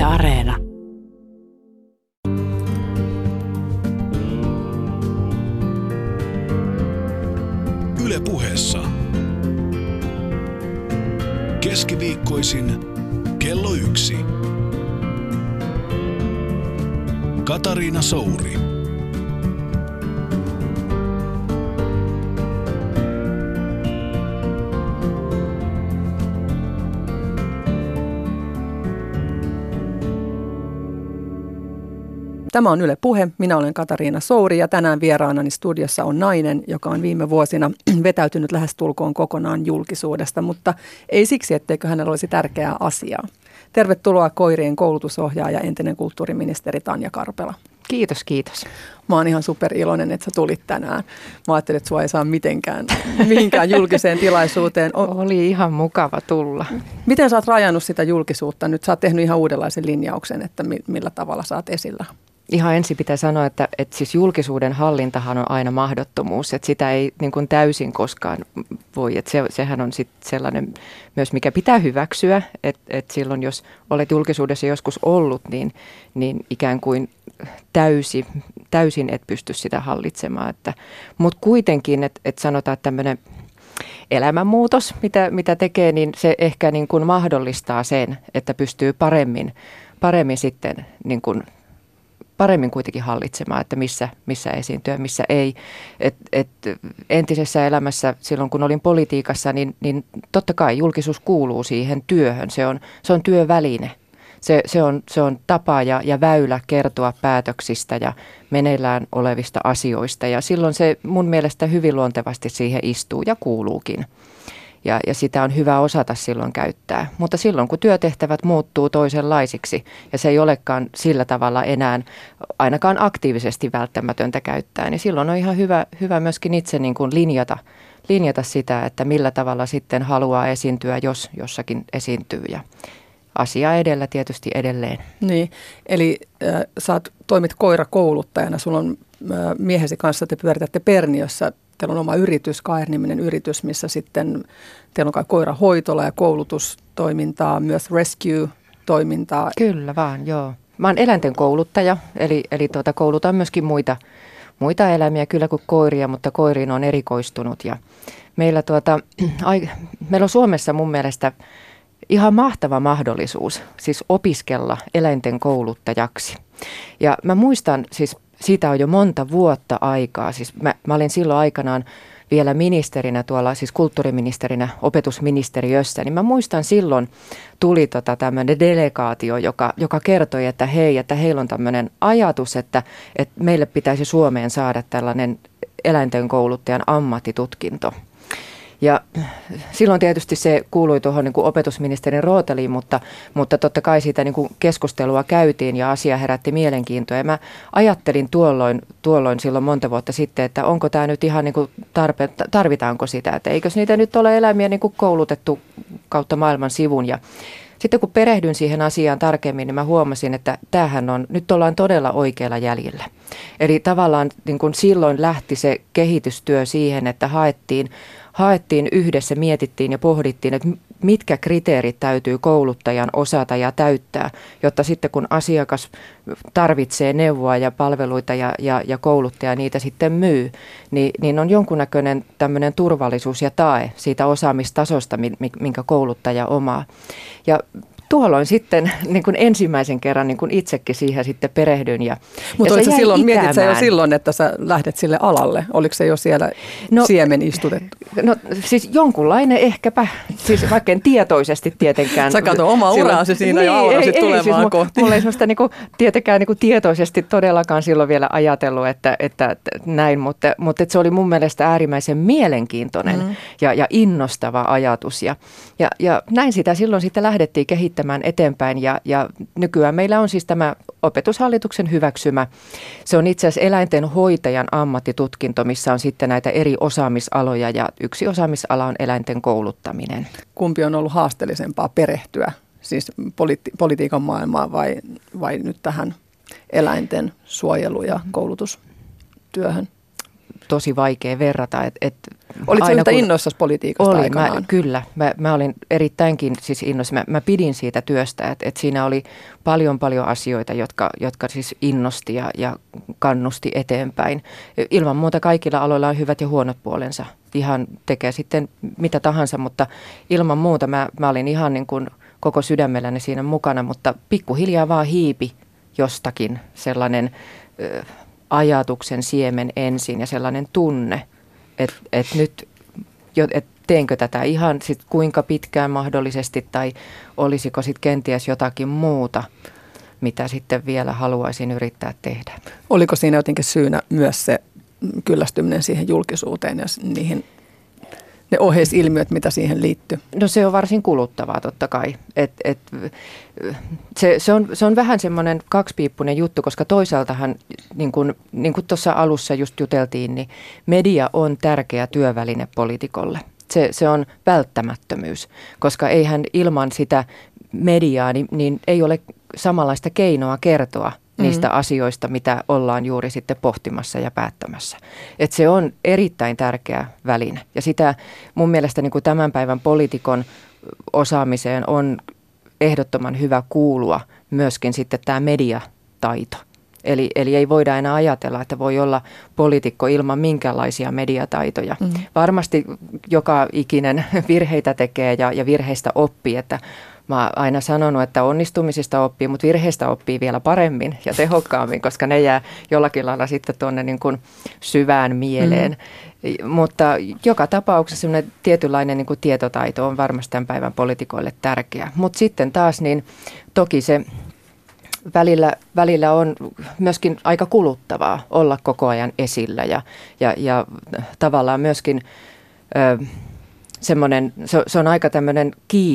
Areena. Yle Puheessa. Keskiviikkoisin kello 1. Katariina Souri. Tämä on Yle Puhe. Minä olen Katariina Souri ja tänään vieraanani studiossa on nainen, joka on viime vuosina vetäytynyt lähestulkoon kokonaan julkisuudesta, mutta ei siksi, etteikö hänellä olisi tärkeää asiaa. Tervetuloa koirien koulutusohjaaja, entinen kulttuuriministeri Tanja Karpela. Kiitos, kiitos. Mä oon ihan superiloinen, että sä tulit tänään. Mä ajattelin, että sua ei saa mihinkään julkiseen tilaisuuteen. Oli ihan mukava tulla. Miten sä oot rajannut sitä julkisuutta? Nyt sä oot tehnyt ihan uudenlaisen linjauksen, että millä tavalla sä oot esillä. Ihan ensin pitää sanoa, että siis julkisuuden hallintahan on aina mahdottomuus, että sitä ei niin kuin täysin koskaan voi. Että sehän on sitten sellainen myös, mikä pitää hyväksyä, että silloin jos olet julkisuudessa joskus ollut, niin ikään kuin täysin et pysty sitä hallitsemaan. Mutta kuitenkin, että sanotaan, että tämmöinen elämänmuutos, mitä tekee, niin se ehkä niin kuin mahdollistaa sen, että pystyy paremmin sitten niin kuin paremmin kuitenkin hallitsemaan, että missä esiintyä, missä ei. Entisessä elämässä, silloin kun olin politiikassa, niin totta kai julkisuus kuuluu siihen työhön. Se on työväline. Se on tapa ja väylä kertoa päätöksistä ja meneillään olevista asioista. Ja silloin se mun mielestä hyvin luontevasti siihen istuu ja kuuluukin. Ja sitä on hyvä osata silloin käyttää. Mutta silloin, kun työtehtävät muuttuu toisenlaisiksi ja se ei olekaan sillä tavalla enää ainakaan aktiivisesti välttämätöntä käyttää, niin silloin on ihan hyvä myöskin itse niin kuin linjata sitä, että millä tavalla sitten haluaa esiintyä, jos jossakin esiintyy. Ja asia edellä tietysti edelleen. Niin, eli toimit koirakouluttajana. Sulla on miehesi kanssa, te pyöritätte Perniössä. Teillä on oma yritys, KR-niminen yritys, missä sitten teillä on kai koirahoitola ja koulutustoimintaa, myös rescue-toimintaa. Kyllä vaan, joo. Mä oon eläinten kouluttaja, eli koulutan myöskin muita eläimiä kyllä kuin koiria, mutta koiriin on erikoistunut. Ja meillä on Suomessa mun mielestä ihan mahtava mahdollisuus siis opiskella eläinten kouluttajaksi. Ja mä muistan siis, siitä on jo monta vuotta aikaa. Siis mä olin silloin aikanaan vielä ministerinä tuolla, siis kulttuuriministerinä opetusministeriössä, niin mä muistan silloin tuli tämmöinen delegaatio, joka kertoi, että hei, että heillä on tämmöinen ajatus, että meille pitäisi Suomeen saada tällainen eläinten kouluttajan ammattitutkinto. Ja silloin tietysti se kuului tuohon niin kuin opetusministerin rooteliin, mutta totta kai siitä niin kuin keskustelua käytiin ja asia herätti mielenkiintoa. Ja mä ajattelin tuolloin silloin monta vuotta sitten, että onko tämä nyt ihan niin kuin tarvitaanko sitä, että eikös niitä nyt ole eläimiä niin kuin koulutettu kautta maailman sivun. Ja sitten kun perehdyin siihen asiaan tarkemmin, niin mä huomasin, että nyt ollaan todella oikealla jäljellä. Eli tavallaan niin kuin silloin lähti se kehitystyö siihen, että haettiin yhdessä, mietittiin ja pohdittiin, että mitkä kriteerit täytyy kouluttajan osata ja täyttää, jotta sitten kun asiakas tarvitsee neuvoa ja palveluita ja kouluttaja niitä sitten myy, niin on jonkunnäköinen tämmöinen turvallisuus ja tae siitä osaamistasosta, minkä kouluttaja omaa. Ja tuolloin sitten niin kuin ensimmäisen kerran niin kuin itsekin siihen sitten perehdyin. Mutta mietit sä jo silloin, että sä lähdet sille alalle? Oliko se jo siellä siemen istutettu? No siis jonkunlainen ehkäpä, siis vaikka en tietoisesti tietenkään. Sä katso oma uraasi siinä ja aurasit tulemaan kohti. Mulla ei sellaista tietenkään tietoisesti todellakaan silloin vielä ajatellut, että näin, mutta se oli mun mielestä äärimmäisen mielenkiintoinen ja innostava ajatus. Ja näin sitä silloin sitten lähdettiin kehittämään eteenpäin ja nykyään meillä on siis tämä Opetushallituksen hyväksymä. Se on itse asiassa eläintenhoitajan ammattitutkinto, missä on sitten näitä eri osaamisaloja ja yksi osaamisala on eläinten kouluttaminen. Kumpi on ollut haasteellisempaa perehtyä, siis politiikan maailmaan vai nyt tähän eläinten suojelu- ja koulutustyöhön? tosi vaikea verrata. Olitko yhtä innoissasi politiikasta aikanaan? Kyllä. Mä olin erittäinkin siis innoissa. Mä pidin siitä työstä, että siinä oli paljon asioita, jotka siis innosti ja kannusti eteenpäin. Ilman muuta kaikilla aloilla on hyvät ja huonot puolensa. Ihan tekee sitten mitä tahansa, mutta ilman muuta mä olin ihan niin kuin koko sydämelläni siinä mukana, mutta pikkuhiljaa vaan hiipi jostakin sellainen ajatuksen siemen ensin ja sellainen tunne, että nyt teenkö tätä ihan sit kuinka pitkään mahdollisesti tai olisiko sitten kenties jotakin muuta, mitä sitten vielä haluaisin yrittää tehdä. Oliko siinä jotenkin syynä myös se kyllästyminen siihen julkisuuteen ja ne oheisilmiöt, mitä siihen liittyy? No se on varsin kuluttavaa totta kai. Se on vähän semmoinen kaksipiippunen juttu, koska toisaaltahan, niin kuin tuossa alussa just juteltiin, niin media on tärkeä työväline poliitikolle. Se on välttämättömyys, koska eihän ilman sitä mediaa, niin ei ole samanlaista keinoa kertoa niistä asioista, mitä ollaan juuri sitten pohtimassa ja päättämässä. Et se on erittäin tärkeä väline. Ja sitä mun mielestä niin kuin tämän päivän poliitikon osaamiseen on ehdottoman hyvä kuulua myöskin sitten tämä mediataito. Eli ei voida enää ajatella, että voi olla poliitikko ilman minkäänlaisia mediataitoja. Varmasti joka ikinen virheitä tekee ja virheistä oppii, että mä oon aina sanonut, että onnistumisista oppii, mutta virheistä oppii vielä paremmin ja tehokkaammin, koska ne jää jollakin lailla sitten tuonne niin kuin syvään mieleen. Mutta joka tapauksessa sellainen tietynlainen niin kuin tietotaito on varmasti tämän päivän poliitikoille tärkeä. Mutta sitten taas niin toki se välillä on myöskin aika kuluttavaa olla koko ajan esillä ja tavallaan myöskin semmoinen, se on aika tämmöinen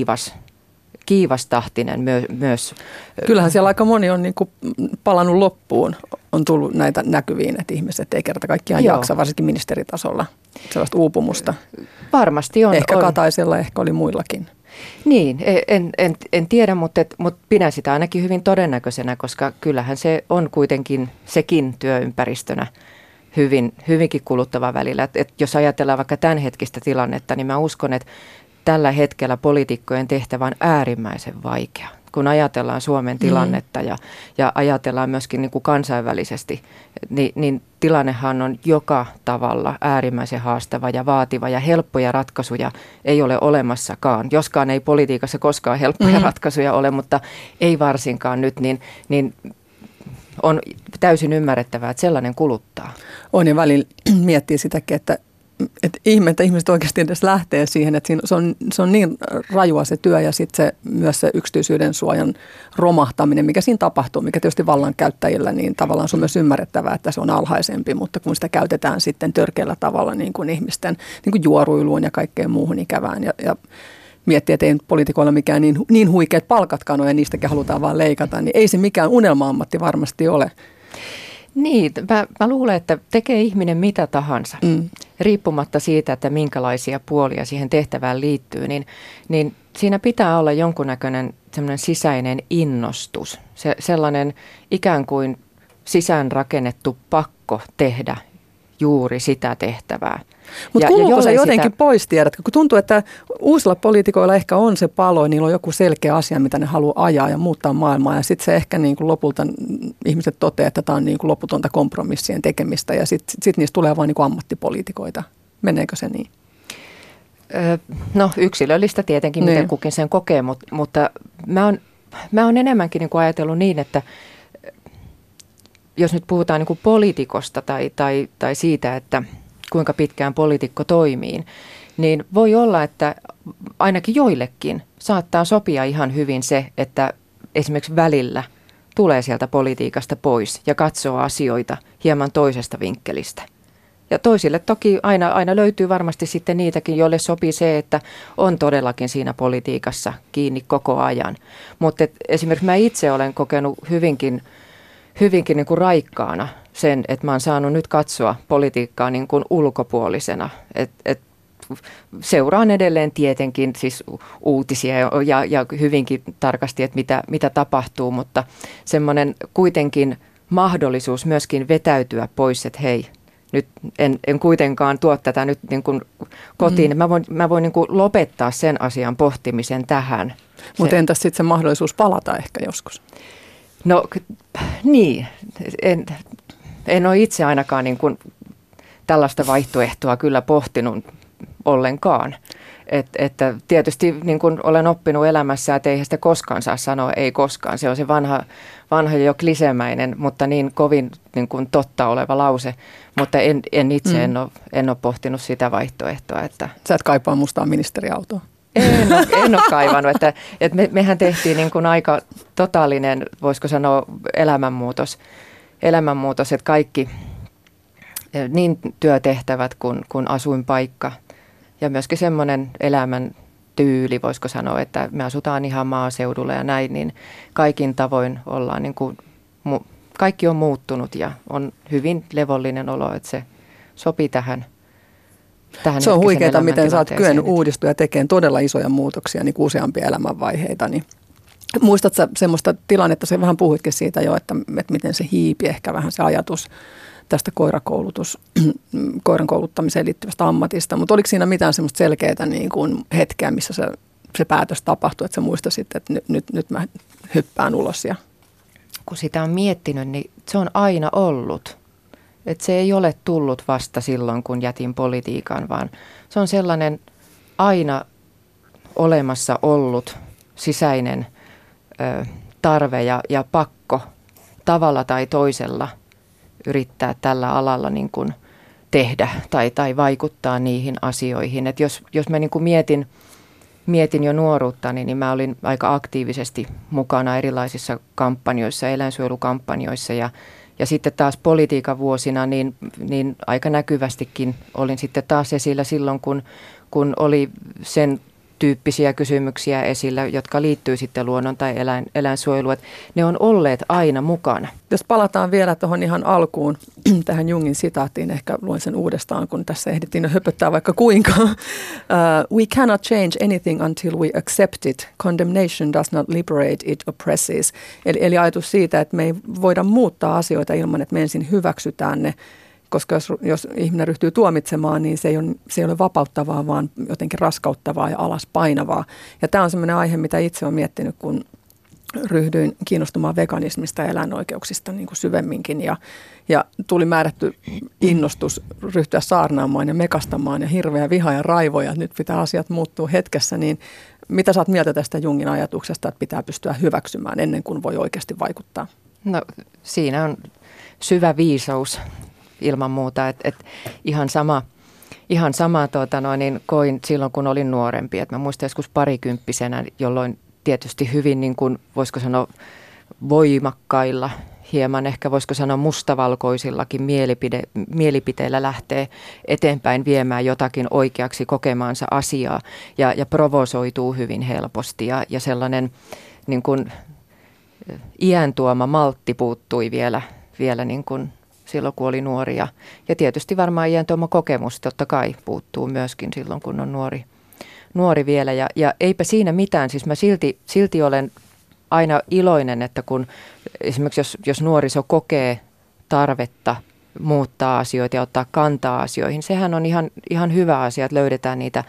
kiivastahtinen myös. Kyllähän siellä aika moni on niin kuin palannut loppuun. On tullut näitä näkyviin, että ihmiset ei kerta kaikkiaan jaksa, varsinkin ministeritasolla, sellaista uupumusta. Varmasti on. Ehkä Kataisella, ehkä oli muillakin. Niin, en tiedä, mutta pidän sitä ainakin hyvin todennäköisenä, koska kyllähän se on kuitenkin sekin työympäristönä hyvinkin kuluttava välillä. Et jos ajatellaan vaikka tämänhetkistä tilannetta, niin mä uskon, että tällä hetkellä poliitikkojen tehtävä on äärimmäisen vaikea. Kun ajatellaan Suomen tilannetta ja ajatellaan myöskin niin kuin kansainvälisesti, niin tilannehan on joka tavalla äärimmäisen haastava ja vaativa ja helppoja ratkaisuja ei ole olemassakaan. Joskaan ei politiikassa koskaan helppoja ratkaisuja ole, mutta ei varsinkaan nyt, niin on täysin ymmärrettävää, että sellainen kuluttaa. On ja välillä miettii sitäkin, että ihmiset oikeasti edes lähtee siihen, että se on niin rajua se työ ja sitten myös se yksityisyyden suojan romahtaminen, mikä siinä tapahtuu, mikä tietysti vallankäyttäjillä, niin tavallaan se on myös ymmärrettävää, että se on alhaisempi, mutta kun sitä käytetään sitten törkeällä tavalla niin kuin ihmisten niin kuin juoruiluun ja kaikkeen muuhun ikävään ja miettii, että ei poliitikoilla mikään niin huikeat palkatkaan ole ja niistäkin halutaan vaan leikata, niin ei se mikään unelma-ammatti varmasti ole. Niin, mä luulen, että tekee ihminen mitä tahansa, riippumatta siitä, että minkälaisia puolia siihen tehtävään liittyy, niin siinä pitää olla jonkunnäköinen semmoinen sisäinen innostus, sellainen ikään kuin sisäänrakennettu pakko tehdä juuri sitä tehtävää. Mutta kuluuko se jotenkin pois, tiedätkö? Kun tuntuu, että uusilla poliitikoilla ehkä on se palo, niillä on joku selkeä asia, mitä ne haluaa ajaa ja muuttaa maailmaa. Ja sitten se ehkä niin kuin lopulta ihmiset toteaa, että tämä on niin kuin loputonta kompromissien tekemistä ja sitten niistä tulee vain niin kuin ammattipoliitikoita. Meneekö se niin? No yksilöllistä tietenkin, miten kukin sen kokee, mutta mä oon enemmänkin niin kuin ajatellut niin, että jos nyt puhutaan niin kuin poliitikosta tai siitä, että kuinka pitkään poliitikko toimii, niin voi olla, että ainakin joillekin saattaa sopia ihan hyvin se, että esimerkiksi välillä tulee sieltä politiikasta pois ja katsoo asioita hieman toisesta vinkkelistä. Ja toisille toki aina löytyy varmasti sitten niitäkin, joille sopii se, että on todellakin siinä politiikassa kiinni koko ajan. Mutta esimerkiksi mä itse olen kokenut hyvinkin niin kuin raikkaana sen, että mä oon saanut nyt katsoa politiikkaa niin kuin ulkopuolisena. Seuraan edelleen tietenkin siis uutisia ja hyvinkin tarkasti, että mitä tapahtuu, mutta semmoinen kuitenkin mahdollisuus myöskin vetäytyä pois, että hei, nyt en kuitenkaan tuo tätä nyt niin kuin kotiin. Mä voin niin kuin lopettaa sen asian pohtimisen tähän. Mutta entäs sitten se mahdollisuus palata ehkä joskus? No niin, en ole itse ainakaan niin kuin tällaista vaihtoehtoa kyllä pohtinut ollenkaan. Että tietysti niin kuin olen oppinut elämässä, että eihän sitä koskaan saa sanoa ei koskaan. Se on se vanha jo kliseemäinen, mutta niin kovin niin kuin totta oleva lause. Mutta en itse en ole pohtinut sitä vaihtoehtoa. Että sä et kaipaa mustaa ministeriautoa? En ole kaivannut. Että mehän tehtiin niin kuin aika totaalinen, voisiko sanoa, elämänmuutos, että kaikki niin työtehtävät kuin asuinpaikka ja myöskin semmoinen elämän tyyli, voisiko sanoa, että me asutaan ihan maaseudulla ja näin, niin kaikin tavoin ollaan niin kuin, kaikki on muuttunut ja on hyvin levollinen olo, että se sopii tähän. Se on huikeaa, miten sä oot kyennyt uudistua ja tekemään todella isoja muutoksia, niin useampia elämänvaiheita. Niin muistatko sä semmoista tilannetta, sä vähän puhuitkin siitä jo, että miten se hiipi ehkä vähän se ajatus tästä koiran kouluttamiseen liittyvästä ammatista, mutta oliko siinä mitään semmoista selkeää niin kuin hetkeä, missä se päätös tapahtui, että sä muistasit, että nyt mä hyppään ulos? Kun sitä on miettinyt, niin se on aina ollut. Että se ei ole tullut vasta silloin, kun jätin politiikan, vaan se on sellainen aina olemassa ollut sisäinen tarve ja pakko tavalla tai toisella yrittää tällä alalla niin kuin tehdä tai vaikuttaa niihin asioihin. Et jos mä niin kuin mietin jo nuoruuttani, niin mä olin aika aktiivisesti mukana erilaisissa kampanjoissa, eläinsuojelukampanjoissa ja sitten taas politiikan vuosina niin aika näkyvästikin olin sitten taas esillä silloin, kun oli sen tyyppisiä kysymyksiä esillä, jotka liittyy sitten luonnon tai eläinsuojeluun. Ne on olleet aina mukana. Jos palataan vielä tuohon ihan alkuun, tähän Jungin sitaattiin, ehkä luen sen uudestaan, kun tässä ehdittiin höpöttää vaikka kuinka. We cannot change anything until we accept it. Condemnation does not liberate, it oppresses. Eli ajatus siitä, että me ei voida muuttaa asioita ilman, että me ensin hyväksytään ne. Koska jos ihminen ryhtyy tuomitsemaan, niin se ei ole vapauttavaa, vaan jotenkin raskauttavaa ja alaspainavaa. Ja tämä on sellainen aihe, mitä itse olen miettinyt, kun ryhdyin kiinnostumaan veganismista ja eläinoikeuksista niin kuin syvemminkin. Ja tuli määrätty innostus ryhtyä saarnaamaan ja mekastamaan ja hirveä viha ja raivoja, että nyt pitää asiat muuttua hetkessä. Niin mitä sä oot mieltä tästä Jungin ajatuksesta, että pitää pystyä hyväksymään ennen kuin voi oikeasti vaikuttaa? No siinä on syvä viisaus. Ilman muuta, että ihan sama niin koin silloin, kun olin nuorempi. Et mä muistan joskus parikymppisenä, jolloin tietysti hyvin, niin kuin, voisiko sanoa, voimakkailla, hieman ehkä voisiko sanoa mustavalkoisillakin mielipiteillä lähtee eteenpäin viemään jotakin oikeaksi kokemaansa asiaa ja provosoituu hyvin helposti. Ja sellainen niin kuin, iän tuoma maltti puuttui vielä niin kuin silloin, kun oli nuori. Ja tietysti varmaan iän tuoma kokemus totta kai puuttuu myöskin silloin, kun on nuori vielä. Ja eipä siinä mitään. Siis mä silti olen aina iloinen, että kun esimerkiksi jos nuoriso kokee tarvetta muuttaa asioita ja ottaa kantaa asioihin, sehän on ihan hyvä asia, että löydetään niitä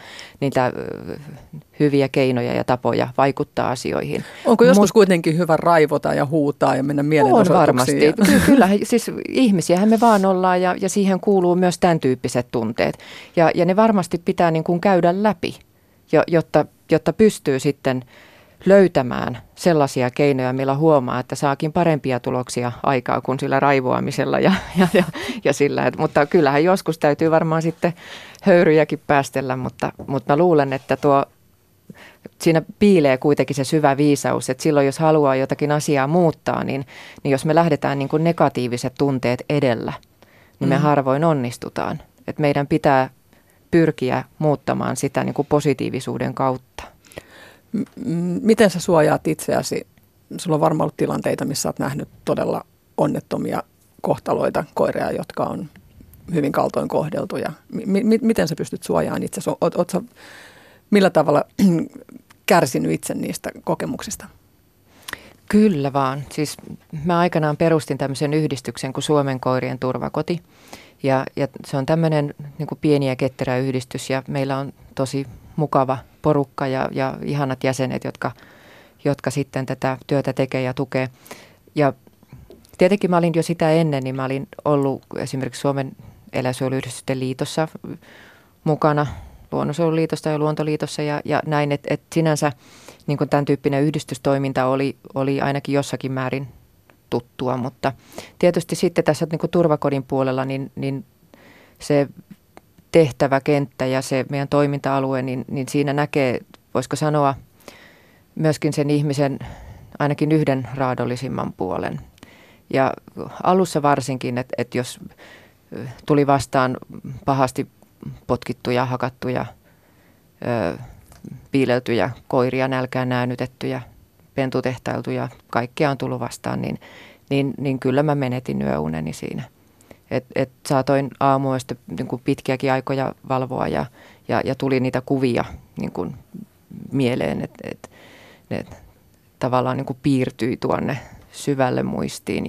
hyviä keinoja ja tapoja vaikuttaa asioihin. Onko joskus kuitenkin hyvä raivota ja huutaa ja mennä mielenosoituksiin? On varmasti. Kyllä, siis ihmisiähän me vaan ollaan ja siihen kuuluu myös tämän tyyppiset tunteet. Ja ne varmasti pitää niin kuin käydä läpi, jotta pystyy sitten löytämään sellaisia keinoja, millä huomaa, että saakin parempia tuloksia aikaa kuin sillä raivoamisella ja sillä. Mutta kyllähän joskus täytyy varmaan sitten höyryjäkin päästellä, mutta mä luulen, että siinä piilee kuitenkin se syvä viisaus, että silloin jos haluaa jotakin asiaa muuttaa, niin jos me lähdetään niin kuin negatiiviset tunteet edellä, niin me harvoin onnistutaan. Että meidän pitää pyrkiä muuttamaan sitä niin kuin positiivisuuden kautta. Miten sä suojaat itseäsi? Sulla on varmaan ollut tilanteita, missä olet nähnyt todella onnettomia kohtaloita, koiria, jotka on hyvin kaltoin kohdeltu. Ja miten sä pystyt suojaamaan itsesi? Oot sä millä tavalla kärsinyt itse niistä kokemuksista? Kyllä vaan. Siis mä aikanaan perustin tämmöisen yhdistyksen kuin Suomen koirien turvakoti. Ja se on tämmöinen niin kuin pieni ja ketterä yhdistys ja meillä on tosi mukava porukka ja ihanat jäsenet, jotka sitten tätä työtä tekee ja tukee. Ja tietenkin mä olin jo sitä ennen, niin mä olin ollut esimerkiksi Suomen eläinsuojeluyhdistysten liitossa mukana, Luonnonsuojeluliitosta ja Luontoliitossa ja näin, että sinänsä niin kuin tämän tyyppinen yhdistystoiminta oli ainakin jossakin määrin tuttua, mutta tietysti sitten tässä niin kuin turvakodin puolella niin se tehtäväkenttä ja se meidän toiminta-alue, niin siinä näkee, voisiko sanoa, myöskin sen ihmisen ainakin yhden raadollisimman puolen. Ja alussa varsinkin, että jos tuli vastaan pahasti potkittuja, hakattuja, piileltyjä koiria, nälkään näännytettyjä, pentutehtailtuja, kaikkea on tullut vastaan, niin kyllä mä menetin yöuneni siinä. Et saatoin aamuista niin kuin pitkiäkin aikoja valvoa ja tuli niitä kuvia niin kuin mieleen, että ne tavallaan niin kuin piirtyi tuonne syvälle muistiin.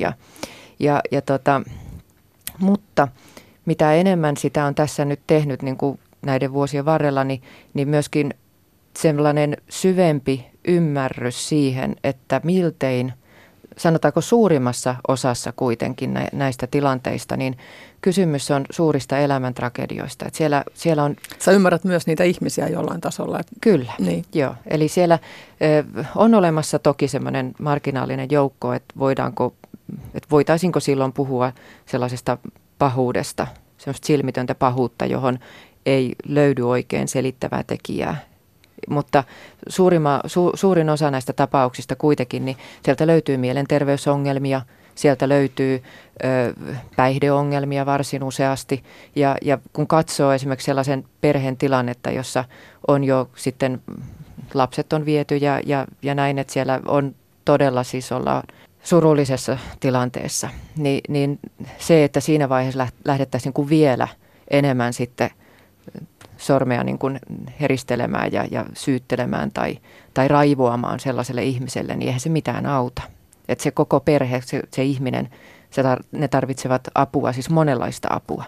Mutta mitä enemmän sitä on tässä nyt tehnyt niin kuin näiden vuosien varrella, niin myöskin sellainen syvempi ymmärrys siihen, että miltein, sanotaanko suurimmassa osassa kuitenkin näistä tilanteista, niin kysymys on suurista elämäntragedioista. Että siellä on... Sä ymmärrät myös niitä ihmisiä jollain tasolla. Kyllä, niin. Joo. Eli siellä on olemassa toki semmoinen marginaalinen joukko, että voitaisiinko silloin puhua sellaisesta pahuudesta, semmoista silmitöntä pahuutta, johon ei löydy oikein selittävää tekijää. Mutta suurin osa näistä tapauksista kuitenkin, niin sieltä löytyy mielenterveysongelmia, sieltä löytyy päihdeongelmia varsin useasti. Ja kun katsoo esimerkiksi sellaisen perheen tilannetta, jossa on jo sitten lapset on viety ja näin, että siellä on todella siis ollaan surullisessa tilanteessa, niin se, että siinä vaiheessa lähdettäisiin kuin vielä enemmän sitten sormea niin kuin heristelemään ja syyttelemään tai raivoamaan sellaiselle ihmiselle, niin eihän se mitään auta. Että se koko perhe, se ihminen, ne tarvitsevat apua, siis monenlaista apua.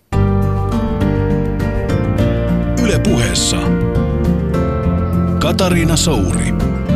Yle Puheessa Katariina Souri.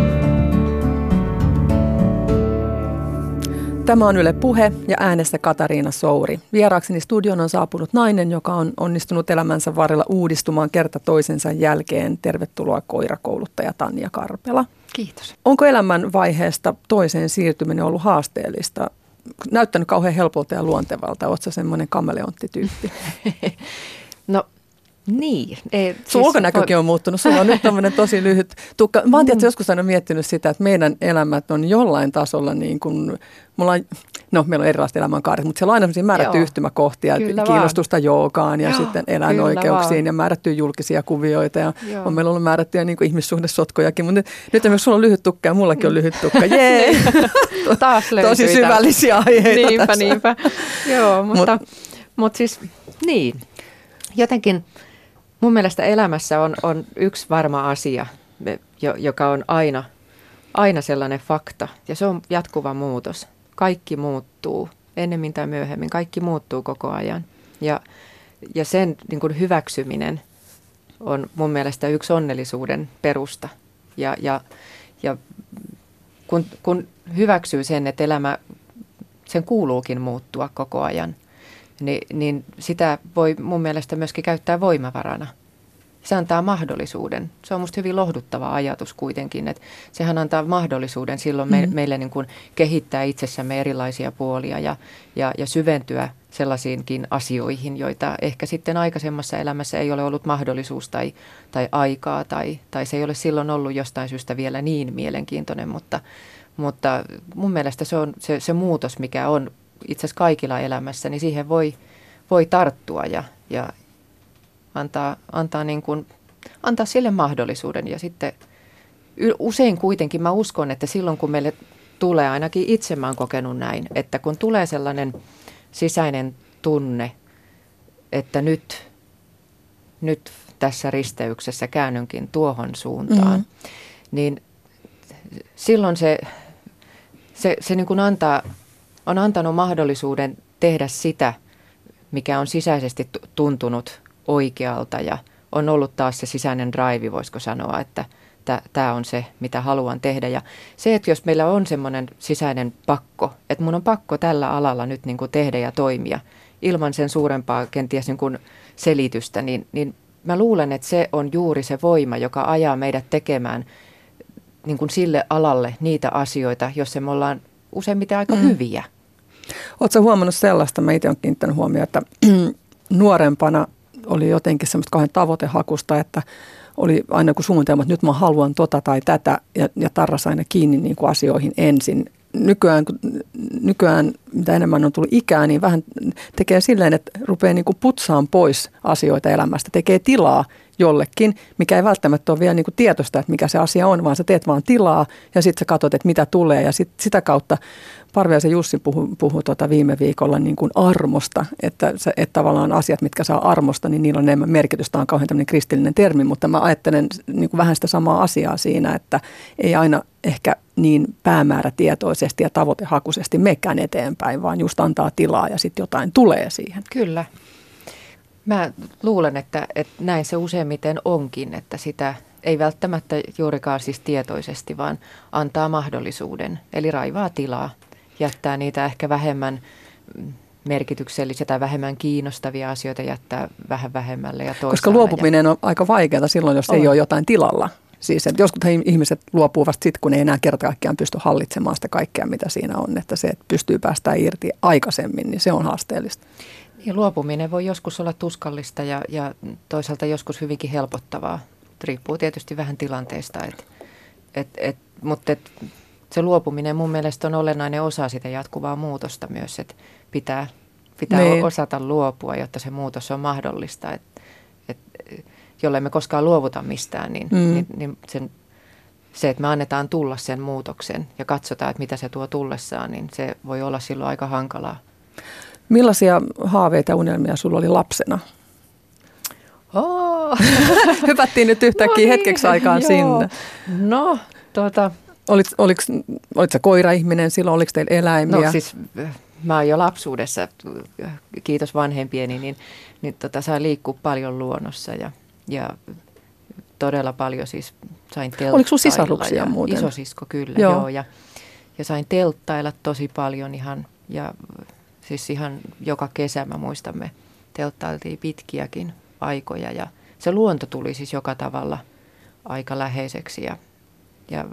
Tämä on Yle Puhe ja äänessä Katariina Souri. Vieraakseni studion on saapunut nainen, joka on onnistunut elämänsä varrella uudistumaan kerta toisensa jälkeen. Tervetuloa koirakouluttaja Tanja Karpela. Kiitos. Onko elämän vaiheesta toiseen siirtyminen ollut haasteellista? Näyttänyt kauhean helpolta ja luontevalta. Oletko semmoinen kameleonttityyppi? No niin. Sun ulkonäkökin on muuttunut. Sulla on nyt tämmöinen tosi lyhyt tukka. Mä oon tietysti joskus aina miettinyt sitä, että meidän elämät on jollain tasolla niin kuin, meillä on erilaiset elämänkaaret, mutta siellä on aina sellaisia määrättyjä yhtymäkohtia, kiinnostusta joogaan ja sitten eläinoikeuksiin ja määrättyjä julkisia kuvioita ja on meillä ollut määrättyjä niin kuin ihmissuhdesotkojakin, mutta nyt esimerkiksi sulla on lyhyt tukka ja mullakin on lyhyt tukka. Jee! Taas löytyi. Tosi syvällisiä aiheita Niinpä. Joo, mutta siis niin. Jotenkin mun mielestä elämässä on yksi varma asia, joka on aina sellainen fakta, ja se on jatkuva muutos. Kaikki muuttuu, ennemmin tai myöhemmin, kaikki muuttuu koko ajan. Ja sen niin kuin hyväksyminen on mun mielestä yksi onnellisuuden perusta. Ja kun hyväksyy sen, että sen kuuluukin muuttua koko ajan, niin sitä voi mun mielestä myöskin käyttää voimavarana. Se antaa mahdollisuuden. Se on musta hyvin lohduttava ajatus kuitenkin, että sehän antaa mahdollisuuden silloin meille niin kuin kehittää itsessämme erilaisia puolia ja syventyä sellaisiinkin asioihin, joita ehkä sitten aikaisemmassa elämässä ei ole ollut mahdollisuus tai aikaa tai se ei ole silloin ollut jostain syystä vielä niin mielenkiintoinen, mutta mun mielestä se on se muutos, mikä on itse asiassa kaikilla elämässä, niin siihen voi tarttua ja antaa sille mahdollisuuden. Ja sitten usein kuitenkin mä uskon, että silloin kun meille tulee, ainakin itse mä oon kokenut näin, että kun tulee sellainen sisäinen tunne, että nyt tässä risteyksessä käännynkin tuohon suuntaan, niin silloin se niin kuin on antanut mahdollisuuden tehdä sitä mikä on sisäisesti tuntunut oikealta ja on ollut taas se sisäinen drive, voisiko sanoa, että tämä on se, mitä haluan tehdä. Ja se, että jos meillä on semmoinen sisäinen pakko, että mun on pakko tällä alalla nyt niin kuin tehdä ja toimia ilman sen suurempaa kenties niin kuin selitystä, niin mä luulen, että se on juuri se voima, joka ajaa meidät tekemään niin kuin sille alalle niitä asioita, joissa me ollaan useimmiten aika hyviä. Oletko huomannut sellaista, mä itse olen kiinnittänyt huomioon, että nuorempana oli jotenkin semmoista kauhean tavoitehakusta, että oli aina kun suunnitelma, että nyt mä haluan tota tai tätä ja tarras aina kiinni niin kuin asioihin ensin. Nykyään, mitä enemmän on tullut ikää, niin vähän tekee silleen, että rupeaa niin kuin putsaan pois asioita elämästä, tekee tilaa jollekin, mikä ei välttämättä ole vielä niin kuin tietoista, että mikä se asia on, vaan sä teet vaan tilaa ja sitten sä katsot, että mitä tulee ja sitä kautta Parviaisen Jussi puhui viime viikolla niin kuin armosta, että tavallaan asiat, mitkä saa armosta, niin niillä on enemmän merkitystä, on kauhean tämmöinen kristillinen termi, mutta mä ajattelen niin kuin vähän sitä samaa asiaa siinä, että ei aina ehkä niin päämäärätietoisesti ja tavoitehakuisesti mekään eteenpäin, vaan just antaa tilaa ja sitten jotain tulee siihen. Kyllä. Mä luulen, että näin se useimmiten onkin, että sitä ei välttämättä juurikaan siis tietoisesti, vaan antaa mahdollisuuden, eli raivaa tilaa, jättää niitä ehkä vähemmän merkityksellisiä tai vähemmän kiinnostavia asioita jättää vähän vähemmälle ja toisaalle. Koska luopuminen on aika vaikeaa silloin, jos ei ole jotain tilalla. Siis että joskus ihmiset luopuu vasta sitten, kun ei enää kerta kaikkiaan pysty hallitsemaan sitä kaikkea, mitä siinä on. Että se, että pystyy päästään irti aikaisemmin, niin se on haasteellista. Ja luopuminen voi joskus olla tuskallista ja toisaalta joskus hyvinkin helpottavaa. Riippuu tietysti vähän tilanteesta, mutta se luopuminen mun mielestä on olennainen osa sitä jatkuvaa muutosta myös, että pitää osata luopua, jotta se muutos on mahdollista. Jollei me koskaan luovuta mistään, niin se, että me annetaan tulla sen muutoksen ja katsotaan, että mitä se tuo tullessaan, niin se voi olla silloin aika hankalaa. Millaisia haaveita ja unelmia sulla oli lapsena? Hypättiin nyt yhtäkkiä hetkeksi aikaan sinne. No, Oliko sä koira-ihminen silloin, oliko teillä eläimiä? No siis mä oon jo lapsuudessa, kiitos vanhempieni, niin sain liikkua paljon luonnossa ja todella paljon siis sain telttailla. Oliko sun sisaruksia muuten? Isosisko kyllä, joo. Ja sain telttailla tosi paljon ja siis ihan joka kesä mä muistan, me telttailtiin pitkiäkin aikoja ja se luonto tuli siis joka tavalla aika läheiseksi ja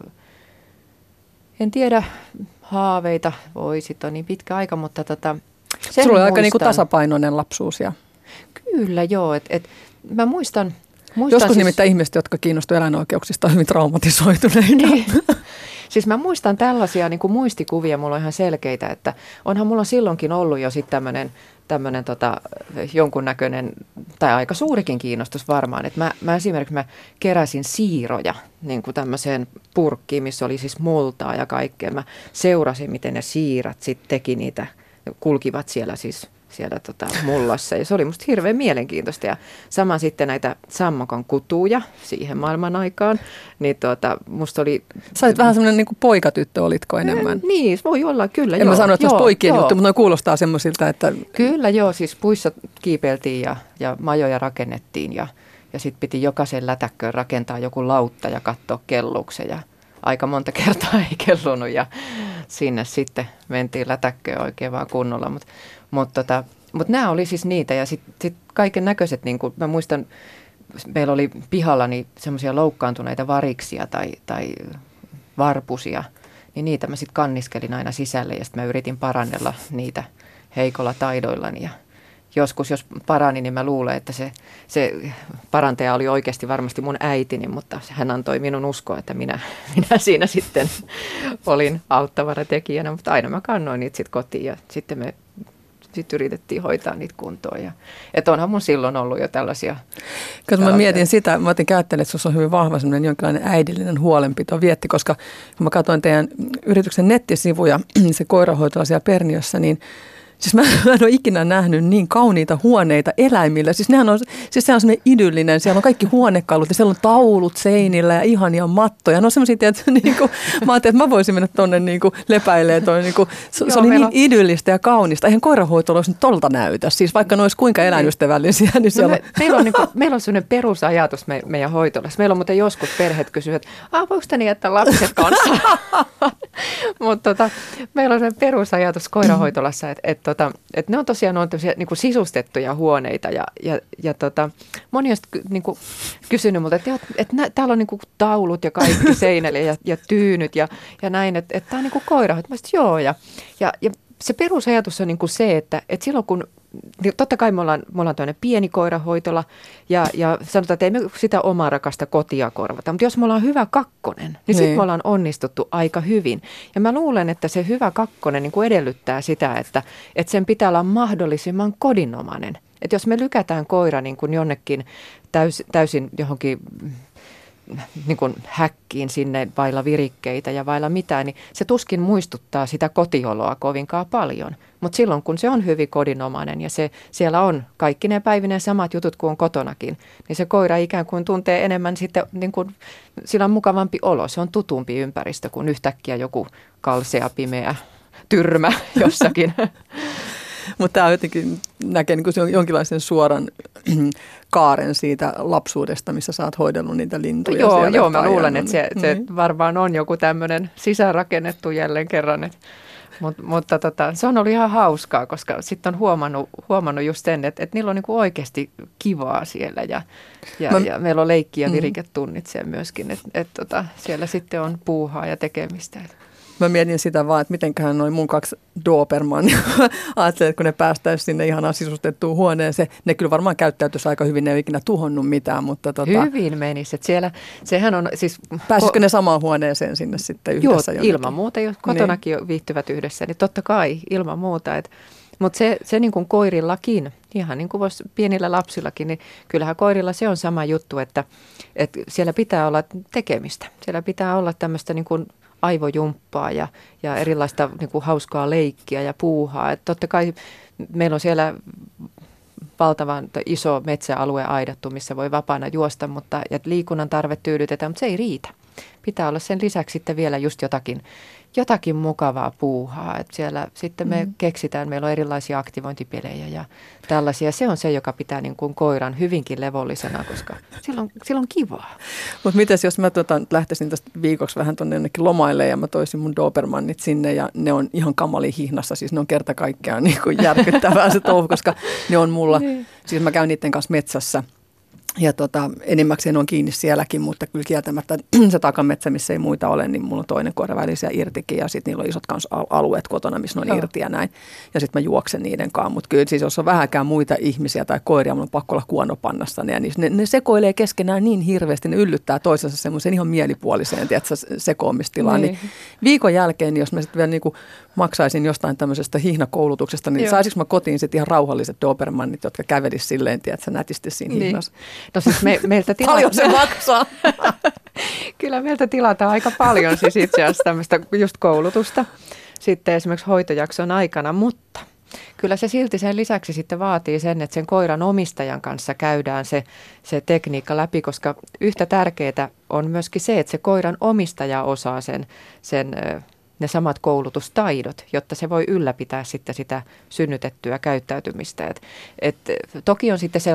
en tiedä, haaveita voi sitten on niin pitkä aika, mutta sulla oli aika niinku tasapainoinen lapsuus. Kyllä joo, mä muistan joskus siis, nimittäin ihmiset, jotka kiinnostuivat eläinoikeuksista, on hyvin traumatisoituneita. Niin. Siis mä muistan tällaisia niin kuin muistikuvia, mulla on ihan selkeitä, että onhan mulla silloinkin ollut jo sitten tämmöinen jonkunnäköinen, tai aika suurikin kiinnostus varmaan, että mä esimerkiksi keräsin siiroja niin kuin tämmöiseen purkkiin, missä oli siis multaa ja kaikkea. Mä seurasin, miten ne siirat sitten teki niitä, kulkivat siellä mullassa ja se oli musta hirveän mielenkiintoista ja sama sitten näitä sammakon kutuja siihen maailman aikaan, niin musta oli... Sä olit vähän semmoinen niin kuin poikatyttö, olitko enemmän? Niin, voi olla, kyllä. En mä sano, että se olisi poikien juttu, mutta ne kuulostaa semmoisilta, että... Kyllä joo, siis puissa kiipeiltiin ja majoja rakennettiin ja sitten piti jokaisen lätäkköön rakentaa joku lautta ja katsoa kelluuksen ja aika monta kertaa ei kellunut ja sinne sitten mentiin lätäkköön oikein vaan kunnolla, mutta nämä oli siis niitä ja sitten kaiken näköiset, niin kuin mä muistan, meillä oli pihalla niin semmoisia loukkaantuneita variksia tai varpusia, niin niitä mä sitten kanniskelin aina sisälle ja sitten mä yritin parannella niitä heikolla taidoillani ja joskus, jos parani, niin mä luulen, että se parantaja oli oikeasti varmasti mun äitini, mutta hän antoi minun uskoa, että minä siinä sitten olin auttavana tekijänä, mutta aina mä kannoin niitä sitten kotiin ja sitten yritettiin hoitaa niitä kuntoon. Että onhan mun silloin ollut jo tällaisia. Kun mä mietin sitä, mä ajattelen, että sinussa on hyvin vahva sellainen jonkinlainen äidillinen huolenpito vietti, koska kun mä katsoin teidän yrityksen nettisivuja, se koirahoitola siellä Perniössä, niin Siis mä en ole ikinä nähnyt niin kauniita huoneita eläimillä. Siis sehän on semmoinen idyllinen. Siellä on kaikki huonekalut ja siellä on taulut seinillä ja ihania mattoja. No semmoisia, että niinku, mä ajattelin, että mä voisin mennä tuonne niinku lepäilemään. Niinku, se oli niin idyllistä ja kaunista. Eihän koirahoitoloissa nyt tolta näytä. Siis vaikka ne olisi kuinka eläinystävällisiä, niin siellä meillä on sellainen perusajatus meidän hoitolassa. Meillä on muuten joskus perheet kysyvät, että voiko te niin jättää lapset kanssa? Mutta meillä on sellainen perusajatus koirahoitolassa, että ne on tosiaan niin kuin sisustettuja huoneita ja moni on niin kuin kysynyt multa, että täällä on niin kuin taulut ja kaikki seinällä ja tyynyt ja näin, että tämä on niin kuin koirahoito. Mä sanoin, joo ja se perusajatus on niin kuin se, että silloin kun totta kai me ollaan tämmöinen pieni koirahoitola ja sanotaan, että ei me sitä omaa rakasta kotia korvata. Mutta jos me ollaan hyvä kakkonen, niin sitten me ollaan onnistuttu aika hyvin. Ja mä luulen, että se hyvä kakkonen niin kuin edellyttää sitä, että sen pitää olla mahdollisimman kodinomainen. Että jos me lykätään koira niin kuin jonnekin täysin johonkin niin kuin häkkiin sinne vailla virikkeitä ja vailla mitään, niin se tuskin muistuttaa sitä kotioloa kovinkaan paljon. Mutta silloin, kun se on hyvin kodinomainen ja siellä on kaikki ne päivinen samat jutut kuin on kotonakin, niin se koira ikään kuin tuntee enemmän sitten, niin kuin, sillä on mukavampi olo, se on tutumpi ympäristö kuin yhtäkkiä joku kalsea, pimeä tyrmä jossakin. Mutta tämä jotenkin näkee niin kuin se on jonkinlaisen suoran kaaren siitä lapsuudesta, missä sä oot hoidellut niitä lintuja. Joo, mä luulen, että se varmaan on joku tämmöinen sisäänrakennettu jälleen kerran. Mutta se on ollut ihan hauskaa, koska sitten on huomannut just sen, että niillä on niinku oikeasti kivaa siellä ja meillä on leikki- ja viriketunnit siellä myöskin, että siellä sitten on puuhaa ja tekemistä. Mä mietin sitä vaan, että mitenköhän noin mun 2 Dobermannia ajattelin, että kun ne päästäisiin sinne ihanaan sisustettuun huoneeseen, ne kyllä varmaan käyttäytyisi aika hyvin, ne ei ole ikinä tuhonnut mitään, mutta hyvin menisi, että siellä, sehän on siis... Pääsisikö ne samaan huoneeseen sinne sitten yhdessä? Joo, ilman muuta, jos kotonakin viihtyvät yhdessä, niin totta kai ilman muuta, mutta se niin kuin koirillakin, ihan niin kuin voisi pienillä lapsillakin, niin kyllähän koirilla se on sama juttu, että siellä pitää olla tekemistä, siellä pitää olla tämmöistä niin kuin aivojumppaa ja erilaista niin kuin hauskaa leikkiä ja puuhaa. Et totta kai meillä on siellä valtavan iso metsäalue aidattu, missä voi vapaana juosta, mutta liikunnan tarve tyydytetään, mutta se ei riitä. Pitää olla sen lisäksi sitten vielä just jotakin mukavaa puuhaa. Et siellä sitten me keksitään, meillä on erilaisia aktivointipelejä ja tällaisia. Se on se, joka pitää niin kuin koiran hyvinkin levollisena, koska silloin on kivaa. Mutta mitäs jos mä lähtisin tästä viikoksi vähän tuonne jonnekin lomaille ja mä toisin mun Dobermannit sinne ja ne on ihan kamali hihnassa. Siis ne on kerta kaikkiaan niin kuin järkyttävää se touhu, koska ne on mulla, siis mä käyn niiden kanssa metsässä. Ja enimmäkseen on kiinni sielläkin, mutta kyllä kieltämättä se takametsä, missä ei muita ole, niin mulla on toinen koira välisiä irtikin ja sitten niillä on isot alueet kotona, missä ne on irti ja näin. Ja sitten mä juoksen niiden kanssa, mutta kyllä siis jos on vähänkään muita ihmisiä tai koiria, mulla on pakko olla kuonopannassa ja niin ne sekoilee keskenään niin hirveästi, ne yllyttää toisensa semmoisen ihan mielipuoliseen sekoamistilaan. Niin viikon jälkeen, jos mä sitten vielä niin kuin maksaisin jostain tämmöisestä hihnakoulutuksesta, niin saisinko mä kotiin sitten ihan rauhalliset Dobermannit, jotka kävelis silleen, tiedätkö, nätisti siinä hihnassa. No siis meiltä paljon se maksaa. Kyllä meiltä tilataan aika paljon siis itse asiassa tämmöistä just koulutusta sitten esimerkiksi hoitojakson aikana, mutta kyllä se silti sen lisäksi sitten vaatii sen, että sen koiran omistajan kanssa käydään se tekniikka läpi, koska yhtä tärkeää on myöskin se, että se koiran omistaja osaa ne samat koulutustaidot, jotta se voi ylläpitää sitten sitä synnytettyä käyttäytymistä. Toki on sitten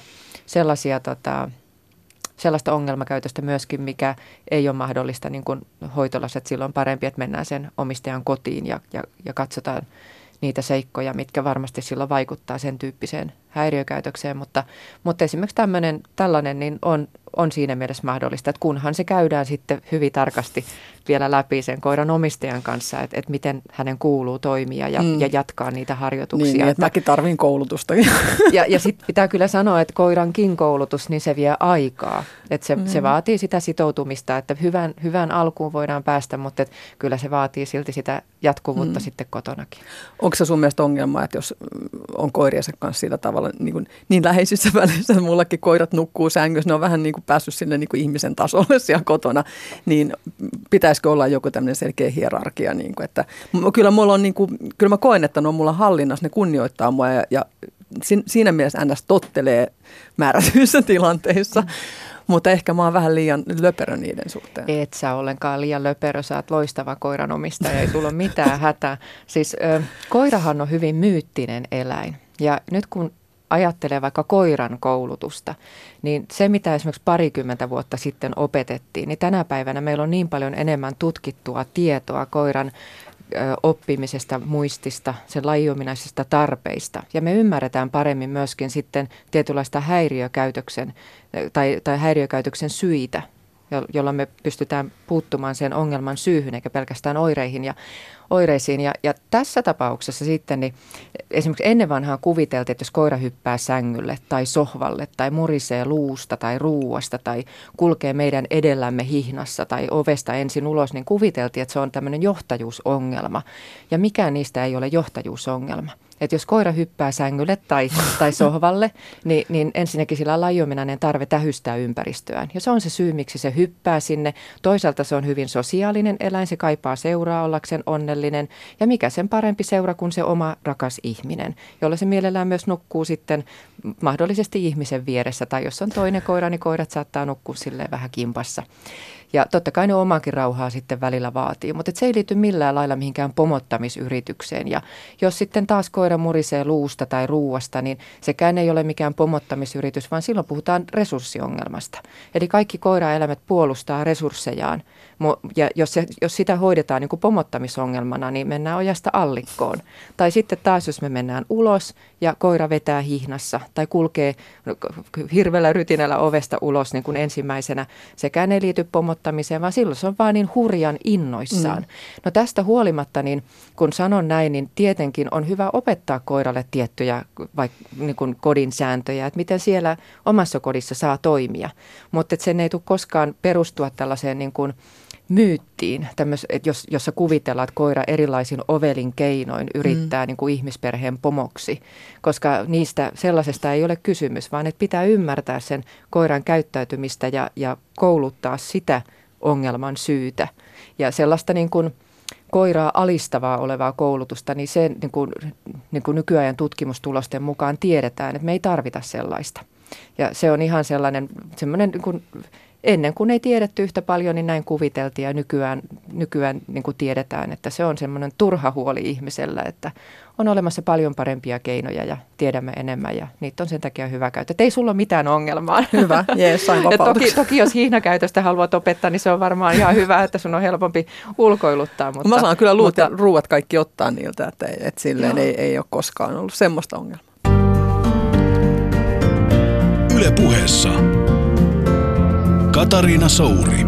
sellaista ongelmakäytöstä myöskin, mikä ei ole mahdollista niin kuin hoitolassa, että silloin on parempi, että mennään sen omistajan kotiin ja katsotaan niitä seikkoja, mitkä varmasti silloin vaikuttaa sen tyyppiseen häiriökäytökseen, mutta esimerkiksi tällainen niin on siinä mielessä mahdollista, että kunhan se käydään sitten hyvin tarkasti vielä läpi sen koiran omistajan kanssa, että miten hänen kuuluu toimia ja jatkaa niitä harjoituksia. Niin, että mäkin tarvin koulutusta. Ja sitten pitää kyllä sanoa, että koirankin koulutus, niin se vie aikaa. Että se vaatii sitä sitoutumista, että hyvään alkuun voidaan päästä, mutta että kyllä se vaatii silti sitä jatkuvuutta sitten kotonakin. Onko se sun mielestä ongelma, että jos on koiriensa kanssa sillä tavalla koiralla niin läheisissä väleissä, että mullakin koirat nukkuu sängyssä, ne on vähän niin kuin päässyt sinne niin kuin ihmisen tasolle siellä kotona, niin pitäisikö olla joku tämmöinen selkeä hierarkia, niin kuin, että kyllä kyllä mä koen, että ne on mulla hallinnassa, ne kunnioittaa mua ja siinä mielessä NS tottelee määrätyissä tilanteissa. Mutta ehkä mä oon vähän liian löperö niiden suhteen. Et sä ollenkaan liian löperö, sä oot loistava koiranomistaja, ei sulla ole mitään hätää. Siis koirahan on hyvin myyttinen eläin ja nyt kun ajattelee vaikka koiran koulutusta, niin se mitä esimerkiksi 20 vuotta sitten opetettiin, niin tänä päivänä meillä on niin paljon enemmän tutkittua tietoa koiran oppimisesta, muistista, sen lajiominaisista tarpeista. Ja me ymmärretään paremmin myöskin sitten tietynlaista häiriökäytöksen syitä, jolla me pystytään puuttumaan sen ongelman syyhyn eikä pelkästään oireisiin. Ja tässä tapauksessa sitten niin esimerkiksi ennen vanhaan kuviteltiin, että jos koira hyppää sängylle tai sohvalle tai murisee luusta tai ruuasta tai kulkee meidän edellämme hihnassa tai ovesta ensin ulos, niin kuviteltiin, että se on tämmöinen johtajuusongelma. Ja mikään niistä ei ole johtajuusongelma. Että jos koira hyppää sängylle tai sohvalle, niin ensinnäkin sillä on lajiominainen tarve tähystää ympäristöään. Ja se on se syy, miksi se hyppää sinne. Toisaalta se on hyvin sosiaalinen eläin, se kaipaa seuraa ollakseen onnellinen. Ja mikä sen parempi seura kuin se oma rakas ihminen, jolla se mielellään myös nukkuu sitten mahdollisesti ihmisen vieressä. Tai jos on toinen koira, niin koirat saattaa nukkua silleen vähän kimpassa. Ja totta kai ne omankin rauhaa sitten välillä vaatii, mutta se ei liity millään lailla mihinkään pomottamisyritykseen. Ja jos sitten taas koira murisee luusta tai ruuasta, niin sekään ei ole mikään pomottamisyritys, vaan silloin puhutaan resurssiongelmasta. Eli kaikki koiraeläimet puolustaa resurssejaan. Ja jos sitä hoidetaan niin kuin pomottamisongelmana, niin mennään ojasta allikkoon. Tai sitten taas, jos me mennään ulos ja koira vetää hihnassa tai kulkee hirveällä rytinällä ovesta ulos niin kuin ensimmäisenä, sekään ei liity pomottamiseen, vaan silloin se on vaan niin hurjan innoissaan. No tästä huolimatta, niin kun sanon näin, niin tietenkin on hyvä opettaa koiralle tiettyjä niin kuin kodin sääntöjä, että miten siellä omassa kodissa saa toimia. Mutta sen ei tule koskaan perustua tällaiseen niin kuin myyttiin, että jossa kuvitellaan, että koira erilaisin ovelin keinoin yrittää niin kuin ihmisperheen pomoksi, koska sellaisesta ei ole kysymys, vaan että pitää ymmärtää sen koiran käyttäytymistä ja kouluttaa sitä ongelman syytä. Ja sellaista niin kuin koiraa alistavaa olevaa koulutusta, niin se niin kuin nykyajan tutkimustulosten mukaan tiedetään, että me ei tarvita sellaista. Ja se on ihan semmoinen niin kuin ennen kuin ei tiedetty yhtä paljon, niin näin kuviteltiin ja nykyään niin kuin tiedetään, että se on semmoinen turha huoli ihmisellä, että on olemassa paljon parempia keinoja ja tiedämme enemmän ja niitä on sen takia hyvä käyttää. Ei sulla ole mitään ongelmaa. Hyvä, jees, sain vapautuksen. Toki jos hihnakäytöstä haluat opettaa, niin se on varmaan ihan hyvä, että sun on helpompi ulkoiluttaa. Mutta mä saan kyllä ruuat kaikki ottaa niiltä, että silleen ei ole koskaan ollut semmoista ongelmaa. Yle Puheessa Katariina Souri.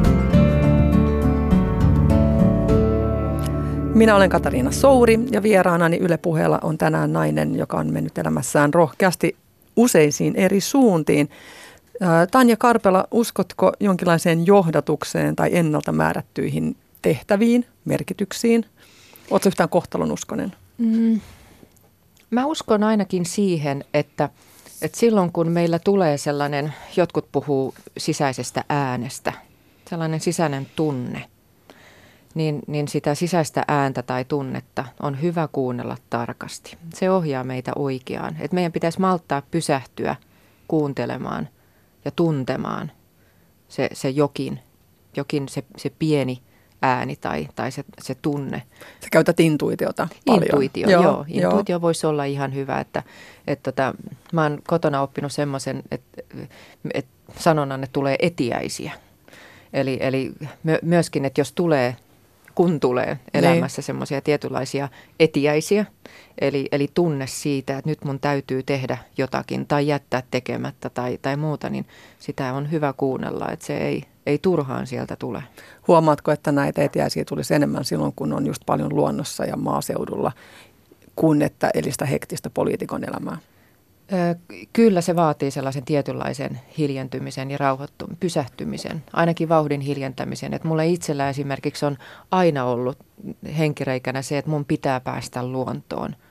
Minä olen Katariina Souri ja vieraanani Yle Puheella on tänään nainen, joka on mennyt elämässään rohkeasti useisiin eri suuntiin. Tanja Karpela, uskotko jonkinlaiseen johdatukseen tai ennalta määrättyihin tehtäviin, merkityksiin? Oletko yhtään kohtalonuskoinen? Mä uskon ainakin siihen, että silloin kun meillä tulee sellainen, jotkut puhuu sisäisestä äänestä, sellainen sisäinen tunne, niin sitä sisäistä ääntä tai tunnetta on hyvä kuunnella tarkasti. Se ohjaa meitä oikeaan. Et meidän pitäisi malttaa pysähtyä kuuntelemaan ja tuntemaan se jokin se pieni ääni tai se tunne. Sä käytät intuitiota paljon. Intuitio voisi olla ihan hyvä, että mä oon kotona oppinut semmoisen, että sanonnan, että tulee etiäisiä. Eli myöskin, että jos kun tulee elämässä semmoisia tietynlaisia etiäisiä, eli tunne siitä, että nyt mun täytyy tehdä jotakin tai jättää tekemättä tai muuta, niin sitä on hyvä kuunnella, että se ei turhaan sieltä tule. Huomaatko, että näitä etiäisiä tulisi enemmän silloin, kun on just paljon luonnossa ja maaseudulla, kuin että elistä hektistä poliitikon elämää? Kyllä se vaatii sellaisen tietynlaisen hiljentymisen ja pysähtymisen, ainakin vauhdin hiljentämisen. Että mulle itsellä esimerkiksi on aina ollut henkireikänä se, että mun pitää päästä luontoon.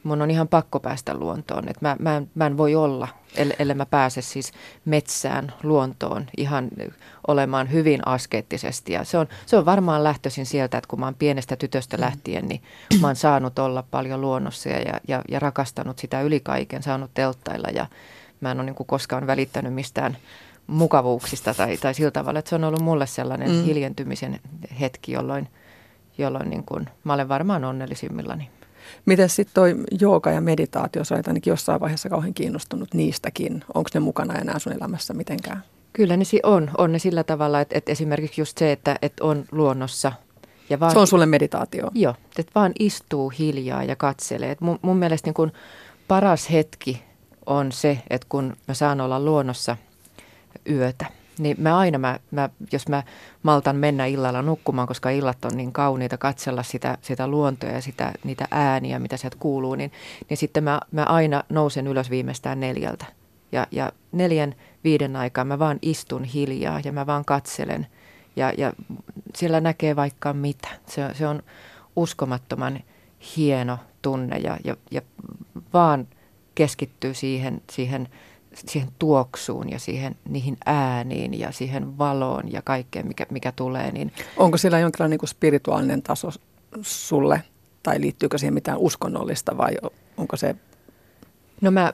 mun on ihan pakko päästä luontoon. Että mä en voi olla, ellei mä pääse siis metsään, luontoon ihan olemaan hyvin askeettisesti. Ja se on varmaan lähtöisin sieltä, että kun mä oon pienestä tytöstä lähtien, niin mä oon saanut olla paljon luonnossa ja rakastanut sitä yli kaiken, saanut telttailla ja mä en ole niin kuin koskaan välittänyt mistään mukavuuksista tai sillä tavalla, että se on ollut mulle sellainen hiljentymisen hetki, jolloin niin kuin, mä olen varmaan onnellisimmillani. Miten sitten toi jooga ja meditaatio, sä olet ainakin jossain vaiheessa kauhean kiinnostunut niistäkin. Onko ne mukana enää sun elämässä mitenkään? Kyllä ne on ne sillä tavalla, että esimerkiksi just se, että on luonnossa. Ja vaan, se on sulle meditaatio? Joo, että vaan istuu hiljaa ja katselee. Et mun mielestä niin kun paras hetki on se, että kun mä saan olla luonnossa yötä. Niin jos mä maltan mennä illalla nukkumaan, koska illat on niin kauniita katsella sitä luontoa ja niitä ääniä, mitä sieltä kuuluu, niin sitten mä aina nousen ylös viimeistään 4. Ja 4-5 aikaa mä vaan istun hiljaa ja mä vaan katselen ja siellä näkee vaikka mitä. Se on uskomattoman hieno tunne ja vaan keskittyy siihen tuoksuun ja niihin ääniin ja siihen valoon ja kaikkeen, mikä tulee. Niin. Onko siellä jonkinlainen niin kuin spirituaalinen taso sulle, tai liittyykö siihen mitään uskonnollista, vai onko se? No mä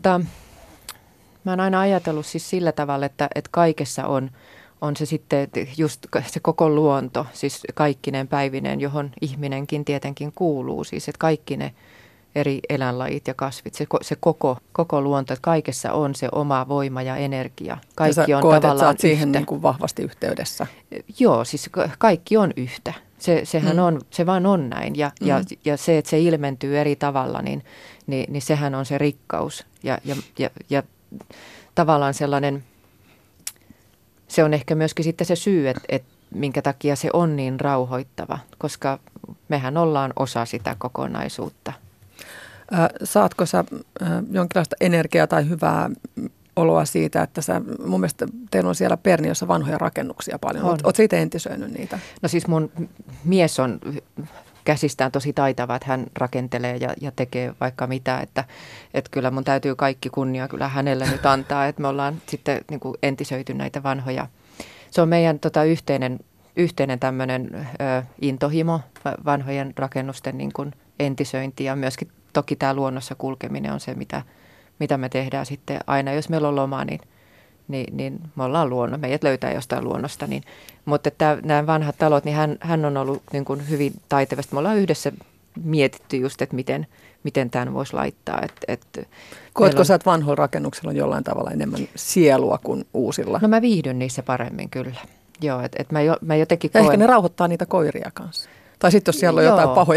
oon aina ajatellut siis sillä tavalla, että kaikessa on se sitten just se koko luonto, siis kaikkineen päivineen, johon ihminenkin tietenkin kuuluu, siis että kaikki ne eri eläinlajit ja kasvit, se koko luonto, että kaikessa on se oma voima ja energia. Kaikki ja on koet, tavallaan että siihen niin kuin vahvasti yhteydessä. Joo, siis kaikki on yhtä. Sehän on, se vaan on näin. Ja se, että se ilmentyy eri tavalla, niin sehän on se rikkaus. Ja tavallaan sellainen, se on ehkä myöskin sitten se syy, että minkä takia se on niin rauhoittava, koska mehän ollaan osa sitä kokonaisuutta. Saatko sä jonkinlaista energiaa tai hyvää oloa siitä, että mun mielestä teillä on siellä Perniössä vanhoja rakennuksia paljon. Oletko itse entisöinyt niitä? No siis mun mies on käsistään tosi taitava, että hän rakentelee ja tekee vaikka mitä, että kyllä mun täytyy kaikki kunnia kyllä hänelle nyt antaa, että me ollaan sitten niin kuin entisöity näitä vanhoja. Se on meidän yhteinen tämmöinen intohimo, vanhojen rakennusten niin kuin entisöinti ja myöskin toki tämä luonnossa kulkeminen on se, mitä me tehdään sitten aina, jos meillä on loma, niin me ollaan luonnon, meidät löytää jostain luonnosta. Mutta nämä vanhat talot, niin hän on ollut niin kuin hyvin taitavasti. Me ollaan yhdessä mietitty just, että miten tämän voisi laittaa. Koetko sä, että vanhoilla rakennuksilla on jollain tavalla enemmän sielua kuin uusilla? No mä viihdyn niissä paremmin kyllä. Joo, että mä jotenkin koen. Ehkä ne rauhoittaa niitä koiria kanssa. Tai sitten jos siellä on jotain pahoja.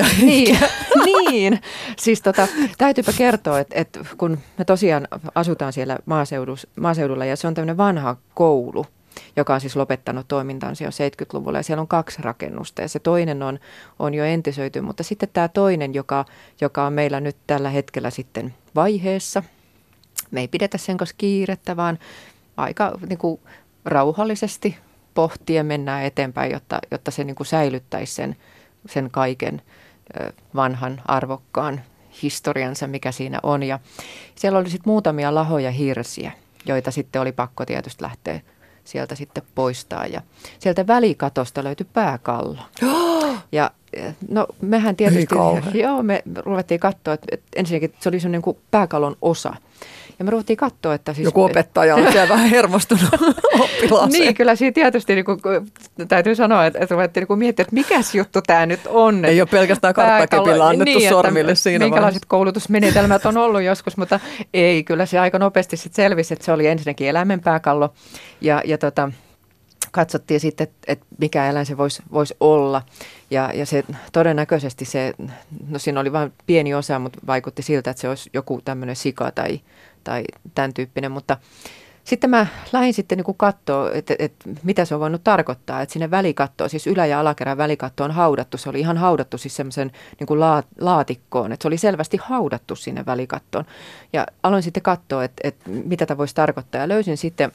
Niin. Siis täytyypä kertoa, että kun me tosiaan asutaan siellä maaseudulla ja se on tämmöinen vanha koulu, joka on siis lopettanut toimintansa jo 70-luvulla ja siellä on 2 rakennusta ja se toinen on jo entisöity, mutta sitten tämä toinen, joka on meillä nyt tällä hetkellä sitten vaiheessa, me ei pidetä sen kanssa kiirettä, vaan aika niin kuin rauhallisesti pohtien mennään eteenpäin, jotta se niin kuin säilyttäisi sen kaiken vanhan arvokkaan historiansa, mikä siinä on. Ja siellä oli sitten muutamia lahoja hirsiä, joita sitten oli pakko tietysti lähteä sieltä sitten poistaa. Ja sieltä välikatosta löytyi pääkallo. Ja no mehän tietysti, me ruvettiin katsoa, että ensinnäkin se oli semmoinen kuin pääkallon osa. Ja me ruvettiin katsoa, että siis joku opettaja on siellä vähän hermostunut oppilaaseen. Niin, kyllä siinä tietysti niin kuin, täytyy sanoa, että ruvettiin niin kuin miettiä, että mikäs juttu tämä nyt on. Ei ole pelkästään karttakepillä annettu sormille siinä minkälaiset vaiheessa. Koulutusmenetelmät on ollut joskus, mutta ei, kyllä se aika nopeasti sitten selvisi, että se oli ensinnäkin eläimen pääkallo ja katsottiin sitten, että mikä eläin se voisi olla. Ja se todennäköisesti no siinä oli vain pieni osa, mutta vaikutti siltä, että se olisi joku tämmöinen sika tai tämän tyyppinen. Mutta sitten mä lähdin sitten niin katsoa, että mitä se on voinut tarkoittaa. Että sinne välikattoon, siis ylä- ja alakerran välikattoon on haudattu. Se oli ihan haudattu siis semmoisen niin kuin laatikkoon. Että se oli selvästi haudattu sinne välikattoon. Ja aloin sitten katsoa, että mitä tämä voisi tarkoittaa. Ja löysin sitten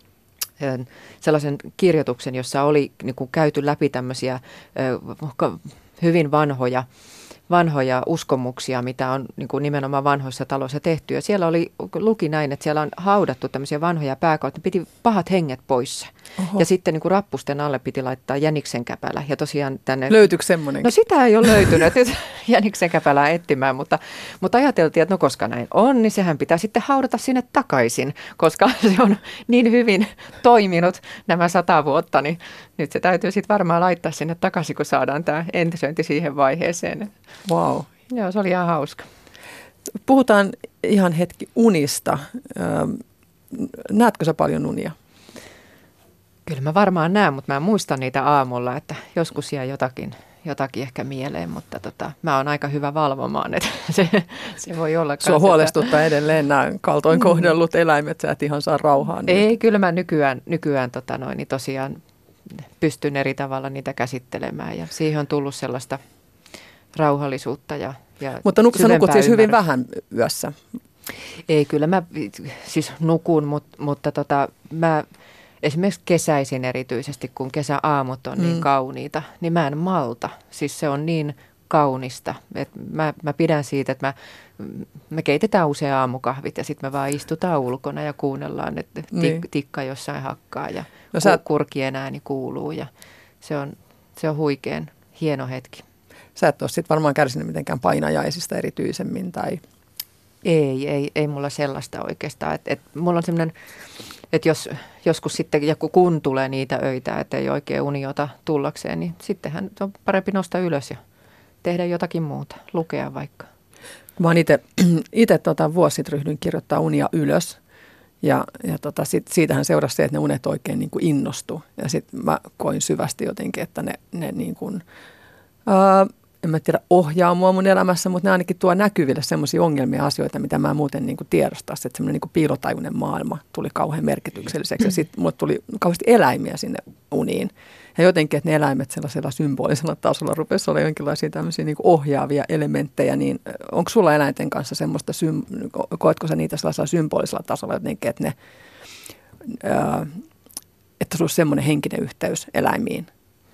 sellaisen kirjoituksen, jossa oli niin kuin käyty läpi tämmöisiä hyvin vanhoja vanhoja uskomuksia, mitä on niin kuin nimenomaan vanhoissa taloissa tehty. Ja siellä luki näin, että siellä on haudattu tämmöisiä vanhoja pääkalloja, että piti pahat henget poissa. Oho. Ja sitten niin kuin rappusten alle piti laittaa jäniksen käpälä. Ja tosiaan tänne... Löytyykö semmoinen? No sitä ei ole löytynyt nyt jäniksen käpälää etsimään, mutta ajateltiin, että no koska näin on, niin sehän pitää sitten haudata sinne takaisin, koska se on niin hyvin toiminut nämä 100 vuotta, niin nyt se täytyy sitten varmaan laittaa sinne takaisin, kun saadaan tämä entisöinti siihen vaiheeseen. Wow. Joo, se oli ihan hauska. Puhutaan ihan hetki unista. Näetkö sä paljon unia? Kyllä mä varmaan näen, mutta mä muistan niitä aamulla, että joskus jää jotakin ehkä mieleen, mutta mä oon aika hyvä valvomaan, että se voi olla. Sua huolestuttaa edelleen nämä kaltoin kohdellut eläimet, sä et ihan saa rauhaa. Ei, nyt. Kyllä mä nykyään niin tosiaan pystyn eri tavalla niitä käsittelemään ja siihen on tullut sellaista rauhallisuutta ja mutta sä nukut siis hyvin vähän yössä? Ei, kyllä mä siis nukun, mutta mä esimerkiksi kesäisin erityisesti, kun kesäaamut on niin kauniita, niin mä en malta. Siis se on niin kaunista, että mä pidän siitä, että me keitetään usein aamukahvit ja sitten me vaan istutaan ulkona ja kuunnellaan, että tikka jossain hakkaa ja kurkien ääni kuuluu ja se on huikean hieno hetki. Sä et ole sitten varmaan kärsinyt mitenkään painajaisista erityisemmin tai... Ei mulla sellaista oikeastaan. Et mulla on semmoinen, että jos joskus sitten, ja kun tulee niitä öitä, että ei oikein uniota tullakseen, niin sittenhän on parempi nostaa ylös ja tehdä jotakin muuta, lukea vaikka. Mä oon itse vuosi sitten ryhdyin kirjoittaa unia ylös ja siitähän seurasi se, että ne unet oikein niin kuin innostui. Ja sitten mä koin syvästi jotenkin, että ne niin kuin... en mä tiedä ohjaa mua mun elämässä, mutta ne ainakin tuo näkyville semmoisia ongelmia ja asioita, mitä mä muuten niin kuin tiedostais. Että semmoinen niin kuin piilotajuinen maailma tuli kauhean merkitykselliseksi ja sitten mulle tuli kauheasti eläimiä sinne uniin. Ja jotenkin, että ne eläimet sellaisella symbolisella tasolla rupesi olla jonkinlaisia tämmöisiä niin kuin ohjaavia elementtejä, niin onko sulla eläinten kanssa semmoista, koetko sä niitä sellaisella symbolisella tasolla jotenkin, että että sulla on semmoinen henkinen yhteys eläimiin?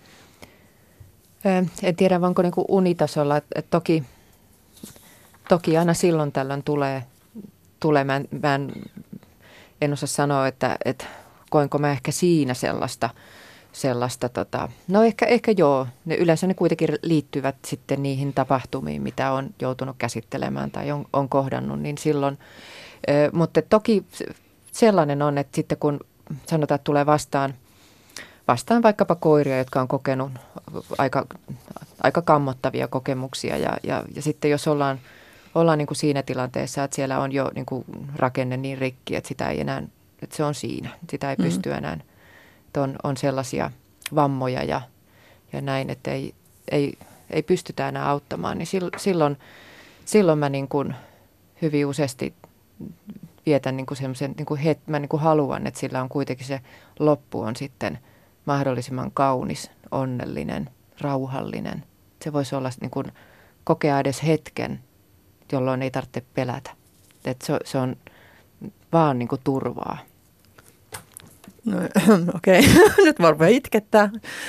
En tiedä, onko niin kuin unitasolla, että toki aina silloin tällöin tulee. Mä en osaa sanoa, että koinko mä ehkä siinä sellaista no ehkä joo. Yleensä ne kuitenkin liittyvät sitten niihin tapahtumiin, mitä on joutunut käsittelemään tai on kohdannut, niin silloin. Mutta toki sellainen on, että sitten kun sanotaan, että tulee vastaan vaikkapa koiria, jotka on kokenut aika kammottavia kokemuksia ja sitten jos ollaan niin kuin siinä tilanteessa, että siellä on jo niin kuin rakenne niin rikki, että sitä ei enää, että se on siinä, sitä ei pysty enää, että on sellaisia vammoja ja näin, että ei pystytä enää auttamaan, niin silloin mä niin kuin hyvin useasti vietän niin kuin semmoisen, niin kuin mä niin kuin haluan, että sillä on kuitenkin se loppu on sitten mahdollisimman kaunis, onnellinen, rauhallinen. Se voisi olla niin kuin kokea edes hetken, jolloin ei tarvitse pelätä. Että se on vaan niin kuin turvaa. No, okei, nyt varmaan itkettää.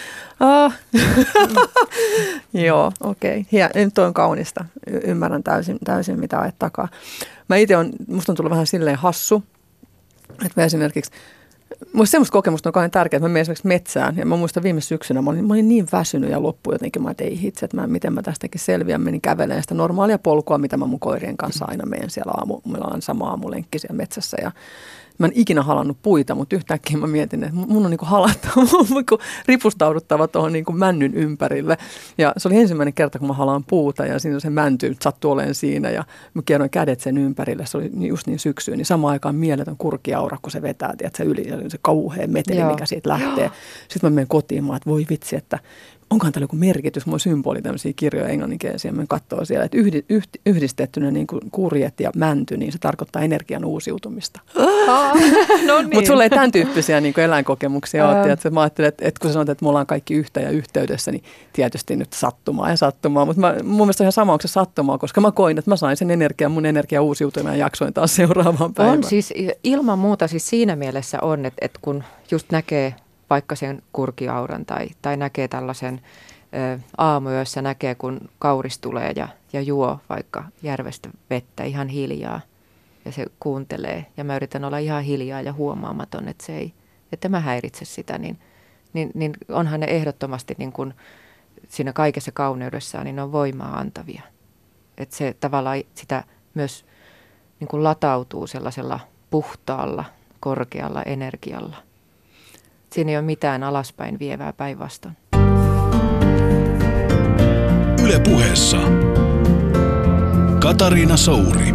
Joo, okei. Nyt on kaunista. Ymmärrän täysin mitä ajat takaa. Musta on tullut vähän silleen hassu, että mä esimerkiksi musta semmoista kokemusta on kauhean tärkeää, että mä menen esimerkiksi metsään ja mä muistan viime syksynä, mä olin niin väsynyt ja loppu jotenkin, että ei hitse, että miten mä tästäkin selviän, menin kävelemään sitä normaalia polkua, mitä mä mun koirien kanssa aina menen siellä mulla on sama aamulenkki siellä metsässä ja mä en ikinä halannut puita, mutta yhtäkkiä mä mietin, että mun on niin kuin halattava, ripustauduttava tuohon niin kuin männyn ympärille. Ja se oli ensimmäinen kerta, kun mä halaan puuta ja siinä se mänty sattui olemaan siinä ja mä kierroin kädet sen ympärille. Se oli just niin syksyyn, niin samaan aikaan mieletön kurkiaura, kun se vetää, tiedätkö, yli se kauhea meteli, mikä siitä lähtee. Sitten mä menen kotiin, että voi vitsi, että onkohan täällä joku merkitys, mulla on symboli tämmöisiä kirjoja englanninkielisiä, mä katsoin siellä, että yhdistettynä niin kuin kurjet ja mänty, niin se tarkoittaa energian uusiutumista. No niin. Mutta sulla ei tämän tyyppisiä niin kuin eläinkokemuksia ole. Mä ajattelin, että kun sä sanot, että me ollaan kaikki yhtä ja yhteydessä, niin tietysti nyt sattumaa. Mutta mun mielestä on ihan sama, onko se sattumaa, koska mä koin, että mä sain sen mun energia uusiutumaan ja jaksoin taas seuraavaan päivään. On siis ilman muuta siis siinä mielessä on, että kun just näkee vaikka sen kurkiauran tai näkee tällaisen aamuyössä näkee, kun kauris tulee ja juo vaikka järvestä vettä ihan hiljaa ja se kuuntelee. Ja mä yritän olla ihan hiljaa ja huomaamaton, että mä häiritse sitä, niin onhan ne ehdottomasti niin kuin siinä kaikessa kauneudessaan, niin ne on voimaa antavia. Että se tavallaan sitä myös niin kuin latautuu sellaisella puhtaalla, korkealla energialla. Siinä ei ole mitään alaspäin vievää, päinvastoin. Yle Puheessa Katariina Souri.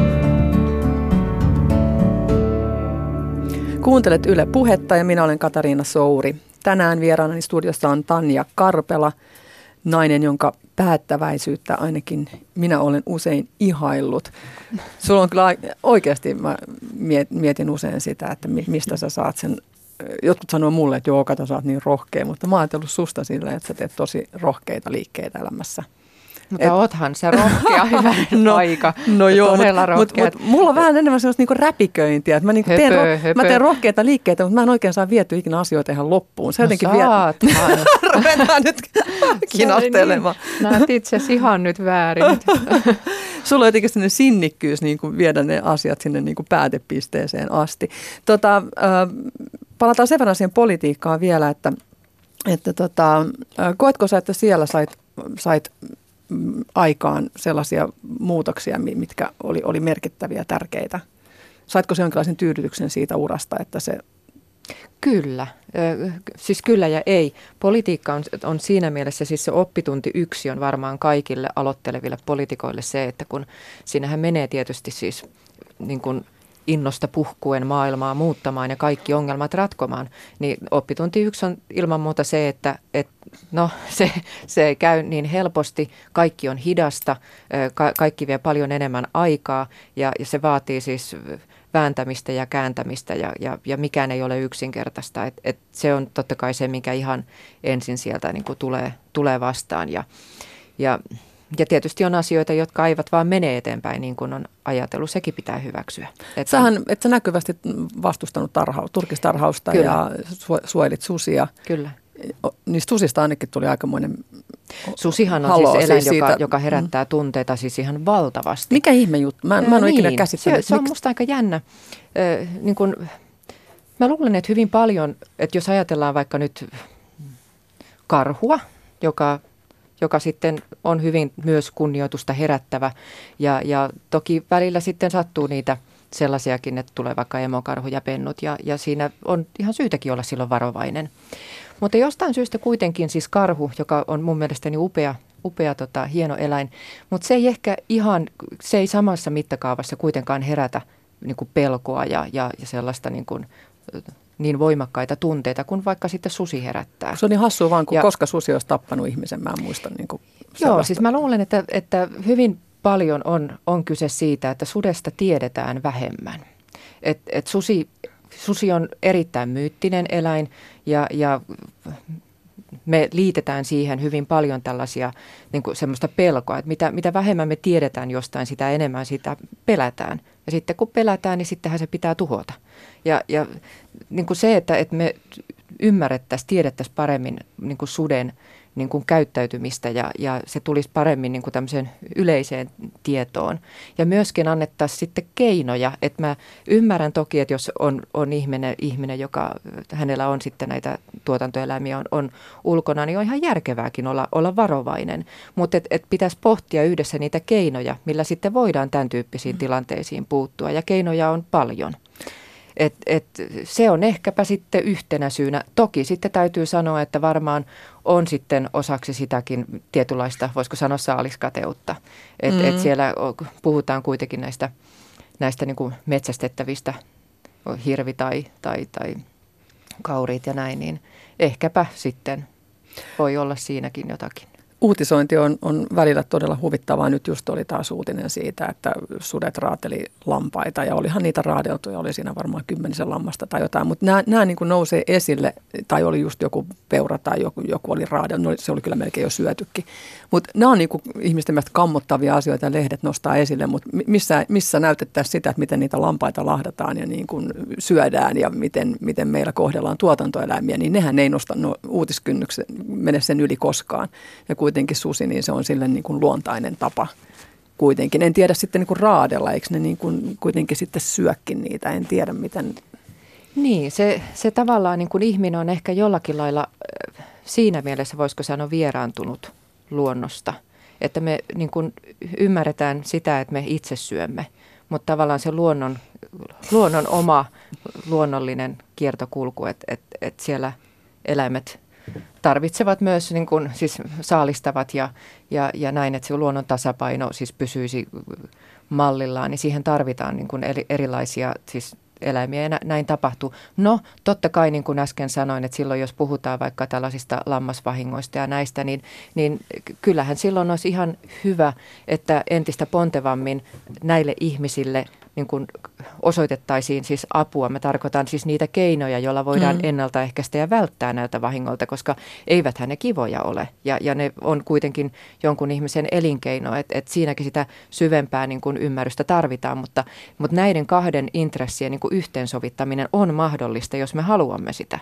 Kuuntelet Yle Puhetta ja minä olen Katariina Souri. Tänään vieraanani studiossa on Tanja Karpela, nainen, jonka päättäväisyyttä ainakin minä olen usein ihaillut. Sulla on kyllä oikeasti, mä mietin usein sitä, että mistä sä saat sen. Jotkut sanoo mulle, että joo, kato, sä oot niin rohkea, mutta mä oon ajatellut susta silleen, että sä teet tosi rohkeita liikkeitä elämässä. Mutta oothan se rohkea hyvä aika. No joo, mutta mulla on vähän enemmän sellaista niinku räpiköintiä. Että mä teen rohkeita liikkeitä, mutta mä en oikein saa vietyä ikinä asioita ihan loppuun. Se jotenkin ruvetaan nyt kinastelemaan. Niin. Näet itse ihan nyt väärin. Sulla on jotenkin sellainen sinnikkyys niin kuin viedä ne asiat sinne niin kuin päätepisteeseen asti. Palataan sen verran siihen politiikkaan vielä, että koetko sä, että siellä sait aikaan sellaisia muutoksia, mitkä oli merkittäviä ja tärkeitä? Saitko se jonkinlaisen tyydytyksen siitä urasta, että se... Kyllä, siis kyllä ja ei. Politiikka on siinä mielessä, siis se oppitunti 1 on varmaan kaikille aloitteleville poliitikoille se, että kun siinähän menee tietysti siis niin kuin innosta puhkuen maailmaa muuttamaan ja kaikki ongelmat ratkomaan, niin oppitunti 1 on ilman muuta se, että se ei käy niin helposti, kaikki on hidasta, kaikki vie paljon enemmän aikaa ja se vaatii siis vääntämistä ja kääntämistä ja mikään ei ole yksinkertaista. Et se on totta kai se, mikä ihan ensin sieltä niin kuin tulee vastaan ja tietysti on asioita, jotka eivät vaan mene eteenpäin niin kuin on ajatellut. Sekin pitää hyväksyä. Sähän et sä näkyvästi vastustanut turkistarhausta. Kyllä. Ja suojelit susia. Kyllä. Niistä susista ainakin tuli aikamoinen Susihan on siis eläin, joka herättää tunteita siis ihan valtavasti. Mikä ihme juttu? Mä en ole ikinä käsittänyt. Se on musta aika jännä. Niin kun, mä luulen, että hyvin paljon, että jos ajatellaan vaikka nyt karhua, joka sitten on hyvin myös kunnioitusta herättävä ja toki välillä sitten sattuu niitä sellaisiakin, että tulee vaikka emokarhu ja pennut ja siinä on ihan syytäkin olla silloin varovainen. Mutta jostain syystä kuitenkin siis karhu, joka on mun mielestäni upea hieno eläin, mutta se ei ehkä se ei samassa mittakaavassa kuitenkaan herätä niin kuin pelkoa ja sellaista niin voimakkaita tunteita kuin vaikka sitten susi herättää. Se on niin hassua vaan, koska susi olisi tappanut ihmisen, mä en muista. Joo, siis mä luulen, että hyvin paljon on kyse siitä, että sudesta tiedetään vähemmän. Et susi on erittäin myyttinen eläin ja me liitetään siihen hyvin paljon tällaisia niin kuin semmoista pelkoa, että mitä vähemmän me tiedetään jostain, sitä enemmän sitä pelätään. Ja sitten kun pelätään, niin sittenhän se pitää tuhota. Ja niin kuin se, että me tiedettäisiin paremmin niin kuin suden niin kuin käyttäytymistä ja se tulisi paremmin niin kuin tämmöiseen yleiseen tietoon. Ja myöskin annettaisiin sitten keinoja, että mä ymmärrän toki, että jos on ihminen, joka hänellä on sitten näitä tuotantoeläimiä on ulkona, niin on ihan järkevääkin olla varovainen. Mutta et pitäisi pohtia yhdessä niitä keinoja, millä sitten voidaan tämän tyyppisiin tilanteisiin puuttua ja keinoja on paljon. Se on ehkäpä sitten yhtenä syynä. Toki sitten täytyy sanoa, että varmaan on sitten osaksi sitäkin tietynlaista, voisiko sanoa saaliskateutta. Et siellä puhutaan kuitenkin näistä niin kuin metsästettävistä hirvi tai kauriit ja näin, niin ehkäpä sitten voi olla siinäkin jotakin. Uutisointi on välillä todella huvittavaa. Nyt just oli taas uutinen siitä, että sudet raateli lampaita ja olihan niitä raadeltuja, oli siinä varmaan 10 lammasta tai jotain. Mutta nämä niin kuin nousee esille, tai oli just joku peura tai joku oli raadeltu, no, se oli kyllä melkein jo syötykin. Mutta nämä on niin kuin ihmisten mielestä kammottavia asioita ja lehdet nostaa esille, mutta missä näytettäisiin sitä, että miten niitä lampaita lahdataan ja niin kuin syödään ja miten meillä kohdellaan tuotantoeläimiä, niin nehän ei nosta uutiskynnyksen, mene sen yli koskaan. Ja kuitenkin susi, niin se on sille niin kuin luontainen tapa kuitenkin. En tiedä sitten niin kuin raadella, eikö ne niin kuin kuitenkin sitten syökin niitä, en tiedä miten. Niin, se tavallaan niin kuin ihminen on ehkä jollakin lailla siinä mielessä, voisiko sanoa, vieraantunut luonnosta. Että me niin kuin ymmärretään sitä, että me itse syömme, mutta tavallaan se luonnon oma luonnollinen kiertokulku, että siellä eläimet tarvitsevat myös, niin kuin, siis saalistavat ja näin, että se luonnon tasapaino siis pysyisi mallillaan, niin siihen tarvitaan niin kuin erilaisia siis eläimiä ja näin tapahtuu. No totta kai niin kuin äsken sanoin, että silloin jos puhutaan vaikka tällaisista lammasvahingoista ja näistä, niin kyllähän silloin olisi ihan hyvä, että entistä pontevammin näille ihmisille niin kuin osoitettaisiin siis apua. Mä tarkoitan siis niitä keinoja, joilla voidaan ennaltaehkäistä ja välttää näiltä vahingoilta, koska eiväthän ne kivoja ole. Ja ne on kuitenkin jonkun ihmisen elinkeino, että siinäkin sitä syvempää niin kuin ymmärrystä tarvitaan, mutta näiden kahden intressien niin kuin yhteensovittaminen on mahdollista, jos me haluamme sitä.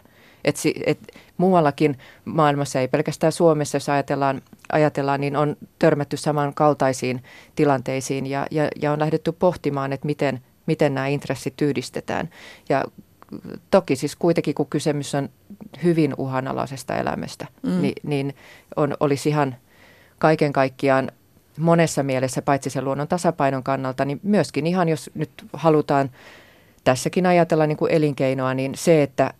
Et muuallakin maailmassa, ei pelkästään Suomessa, jos ajatellaan, niin on törmätty samankaltaisiin tilanteisiin ja on lähdetty pohtimaan, että miten nämä intressit yhdistetään. Ja toki siis kuitenkin, kun kysymys on hyvin uhanalaisesta elämästä, niin olisi ihan kaiken kaikkiaan monessa mielessä, paitsi sen luonnon tasapainon kannalta, niin myöskin ihan, jos nyt halutaan tässäkin ajatella niin kuin elinkeinoa, niin se, että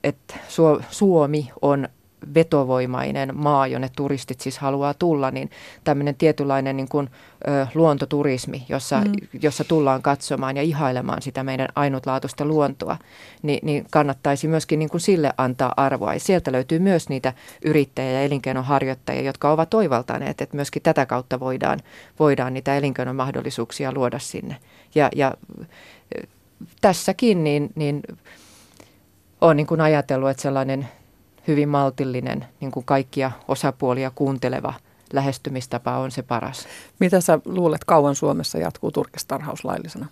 Suomi on vetovoimainen maa, jonne turistit siis haluaa tulla, niin tämmöinen tietynlainen niin kuin, luontoturismi, jossa tullaan katsomaan ja ihailemaan sitä meidän ainutlaatuista luontoa, niin kannattaisi myöskin niin kuin sille antaa arvoa. Ja sieltä löytyy myös niitä yrittäjiä ja elinkeinonharjoittajia, jotka ovat oivaltaneet, että myöskin tätä kautta voidaan niitä elinkeinon mahdollisuuksia luoda sinne. Ja tässäkin niin olen niin kuin ajatellut, että sellainen hyvin maltillinen, niin kuin kaikkia osapuolia kuunteleva lähestymistapa on se paras. Mitä sä luulet, kauan Suomessa jatkuu turkistarhaus laillisena?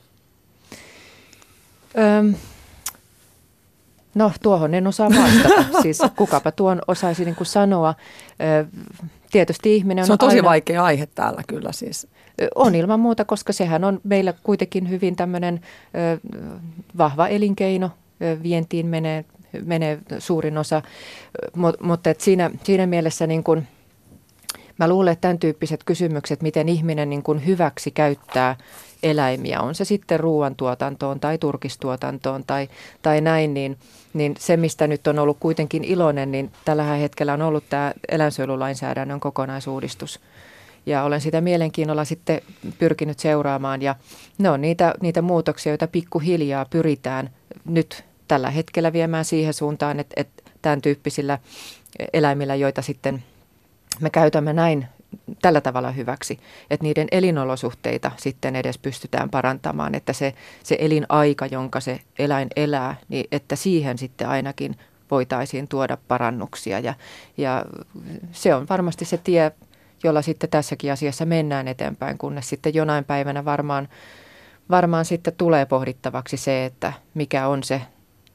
No tuohon en osaa vastata. Siis kukapa tuon osaisi niin kuin sanoa. Tietysti ihminen on se on tosi aina vaikea aihe täällä kyllä siis. On ilman muuta, koska sehän on meillä kuitenkin hyvin tämmöinen vahva elinkeino. Vientiin menee suurin osa, mutta siinä mielessä niin kun, mä luulen, että tämän tyyppiset kysymykset, miten ihminen niin kun hyväksi käyttää eläimiä, on se sitten ruoantuotantoon tai turkistuotantoon tai näin, niin se, mistä nyt on ollut kuitenkin iloinen, niin tällä hetkellä on ollut tämä eläinsuojelulainsäädännön kokonaisuudistus. Ja olen sitä mielenkiinnolla sitten pyrkinyt seuraamaan ja ne on niitä muutoksia, joita pikkuhiljaa pyritään nyt tällä hetkellä viemään siihen suuntaan, että tämän tyyppisillä eläimillä, joita sitten me käytämme tällä tavalla hyväksi, että niiden elinolosuhteita sitten edes pystytään parantamaan, että se elinaika, jonka se eläin elää, niin että siihen sitten ainakin voitaisiin tuoda parannuksia ja se on varmasti se tie, jolla sitten tässäkin asiassa mennään eteenpäin, kunnes sitten jonain päivänä varmaan sitten tulee pohdittavaksi se, että mikä on se,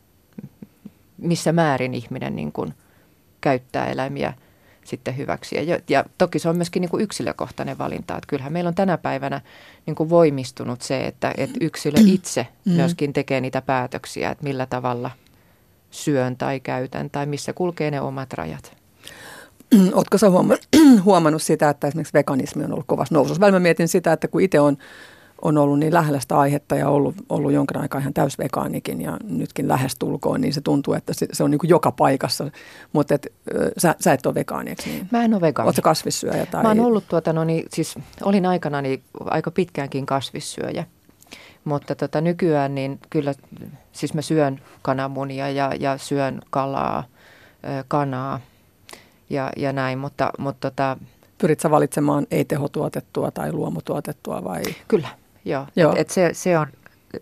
missä määrin ihminen niin kuin käyttää eläimiä sitten hyväksi. Ja toki se on myöskin niin kuin yksilökohtainen valinta. Että kyllähän meillä on tänä päivänä niin kuin voimistunut se, että yksilö itse myöskin tekee niitä päätöksiä, että millä tavalla syön tai käytän tai missä kulkee ne omat rajat. Oletko sä huomannut sitä, että esimerkiksi veganismi on ollut kovassa nousussa? Välillä mä mietin sitä, että kun itse on ollut niin lähellä sitä aihetta ja ollut jonkin aikaa ihan täysvegaanikin ja nytkin lähestulkoon, niin se tuntuu, että se on niin kuin joka paikassa. Mutta sä et ole vegaani, eikö niin? Mä en ole vegaani. Oletko kasvissyöjä? Tai? Mä oon ollut siis olin aikanani aika pitkäänkin kasvissyöjä. Mutta nykyään niin kyllä, siis mä syön kananmunia ja syön kalaa, kanaa ja näin, mutta pyrit sä valitsemaan ei-tehotuotettua tai luomutuotettua vai? Kyllä, joo. Joo. Se on,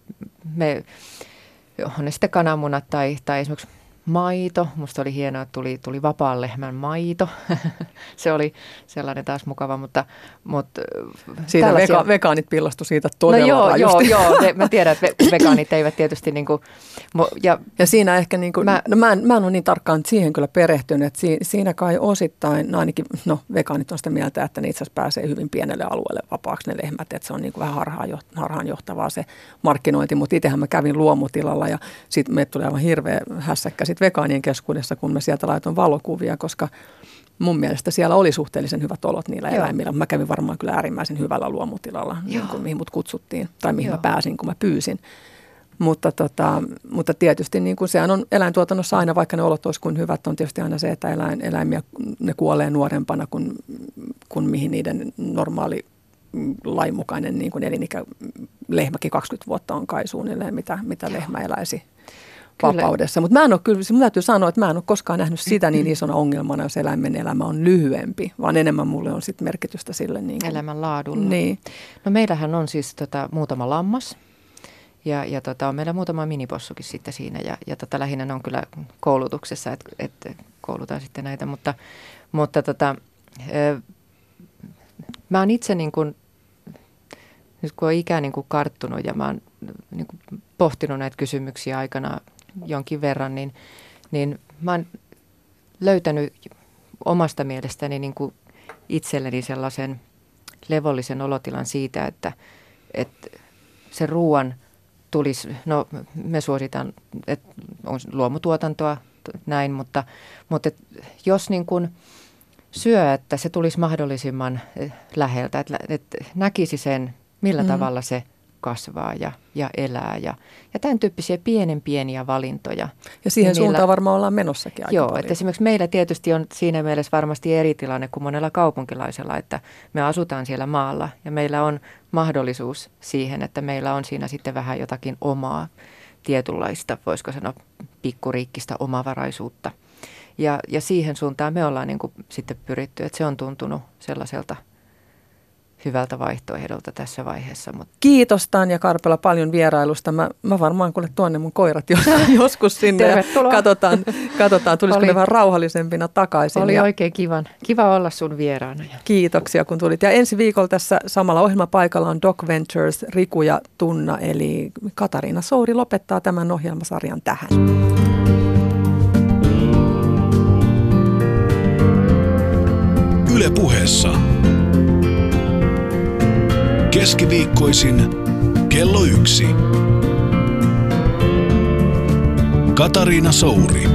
on ne sitten kananmunat tai esimerkiksi maito. Musta oli hienoa, että tuli vapaan lehmän maito. Se oli sellainen taas mukava, mutta siitä tällaisia... vegaanit pillastu siitä todella rajusti. Joo. Mä tiedän, että vegaanit eivät tietysti niinku... Ja siinä ehkä niinku, mä en ole niin tarkkaan siihen kyllä perehtynyt, että siinä kai osittain, no ainakin, vegaanit on sitä mieltä, että ne itse asiassa pääsee hyvin pienelle alueelle vapaaksi ne lehmät, että se on niinku vähän harhaanjohtavaa se markkinointi, mutta itsehän mä kävin luomutilalla ja sitten me tuli aivan hirveä hässäkkä vegaanien keskuudessa, kun mä sieltä laitoin valokuvia, koska mun mielestä siellä oli suhteellisen hyvät olot niillä eläimillä. Mä kävin varmaan kyllä äärimmäisen hyvällä luomutilalla, niin kuin, mihin mut kutsuttiin tai mihin mä pääsin, kun mä pyysin. Mutta tietysti niin kuin sehän on eläintuotannossa aina, vaikka ne olot olisi kuin hyvät, on tietysti aina se, että eläimiä ne kuolee nuorempana kuin mihin niiden normaali lainmukainen niin kuin elinikä, lehmäkin 20 vuotta on kai suunnilleen, mitä lehmä eläisi vapaudessa. Mutta mä en ole kyllä, mun täytyy sanoa, että mä en ole koskaan nähnyt sitä niin isona ongelmana, jos eläimen elämä on lyhyempi, vaan enemmän mulle on sitten merkitystä sille. Niin kuin, elämän laadulla. Niin. No meillähän on siis muutama lammas ja on meillä muutama minipossukin sitten siinä ja lähinnä ne on kyllä koulutuksessa, että koulutaan sitten näitä, mutta mä oon itse niin kuin, nyt kun on ikä niin kuin karttunut ja mä oon niin kuin pohtinut näitä kysymyksiä aikana jonkin verran, niin mä oon löytänyt omasta mielestäni niin kuin itselleni sellaisen levollisen olotilan siitä, että se ruoan tulisi, no me suositaan, että on luomutuotantoa näin, mutta jos niin kuin syö, että se tulisi mahdollisimman läheltä, että näkisi sen, millä tavalla se kasvaa ja elää ja tämän tyyppisiä pieniä valintoja. Ja siihen suuntaan varmaan ollaan menossakin aika paljon. Että esimerkiksi meillä tietysti on siinä mielessä varmasti eri tilanne kuin monella kaupunkilaisella, että me asutaan siellä maalla ja meillä on mahdollisuus siihen, että meillä on siinä sitten vähän jotakin omaa tietynlaista, voisiko sanoa pikkuriikkistä omavaraisuutta. Ja siihen suuntaan me ollaan niin kuin sitten pyritty, että se on tuntunut sellaiselta hyvältä vaihtoehdolta tässä vaiheessa. Kiitos Tanja Karpela paljon vierailusta. Mä varmaan kuule tuonne mun koirat joskus sinne. Tervetuloa. Ja katsotaan tulisiko ne vähän rauhallisempina takaisin. Oli oikein kiva olla sun vieraana. Kiitoksia kun tulit. Ja ensi viikolla tässä samalla ohjelmapaikalla on Doc Ventures Riku ja Tunna, eli Katariina Souri lopettaa tämän ohjelmasarjan tähän. Yle Puheessa. Keskiviikkoisin kello 1. Katariina Souri.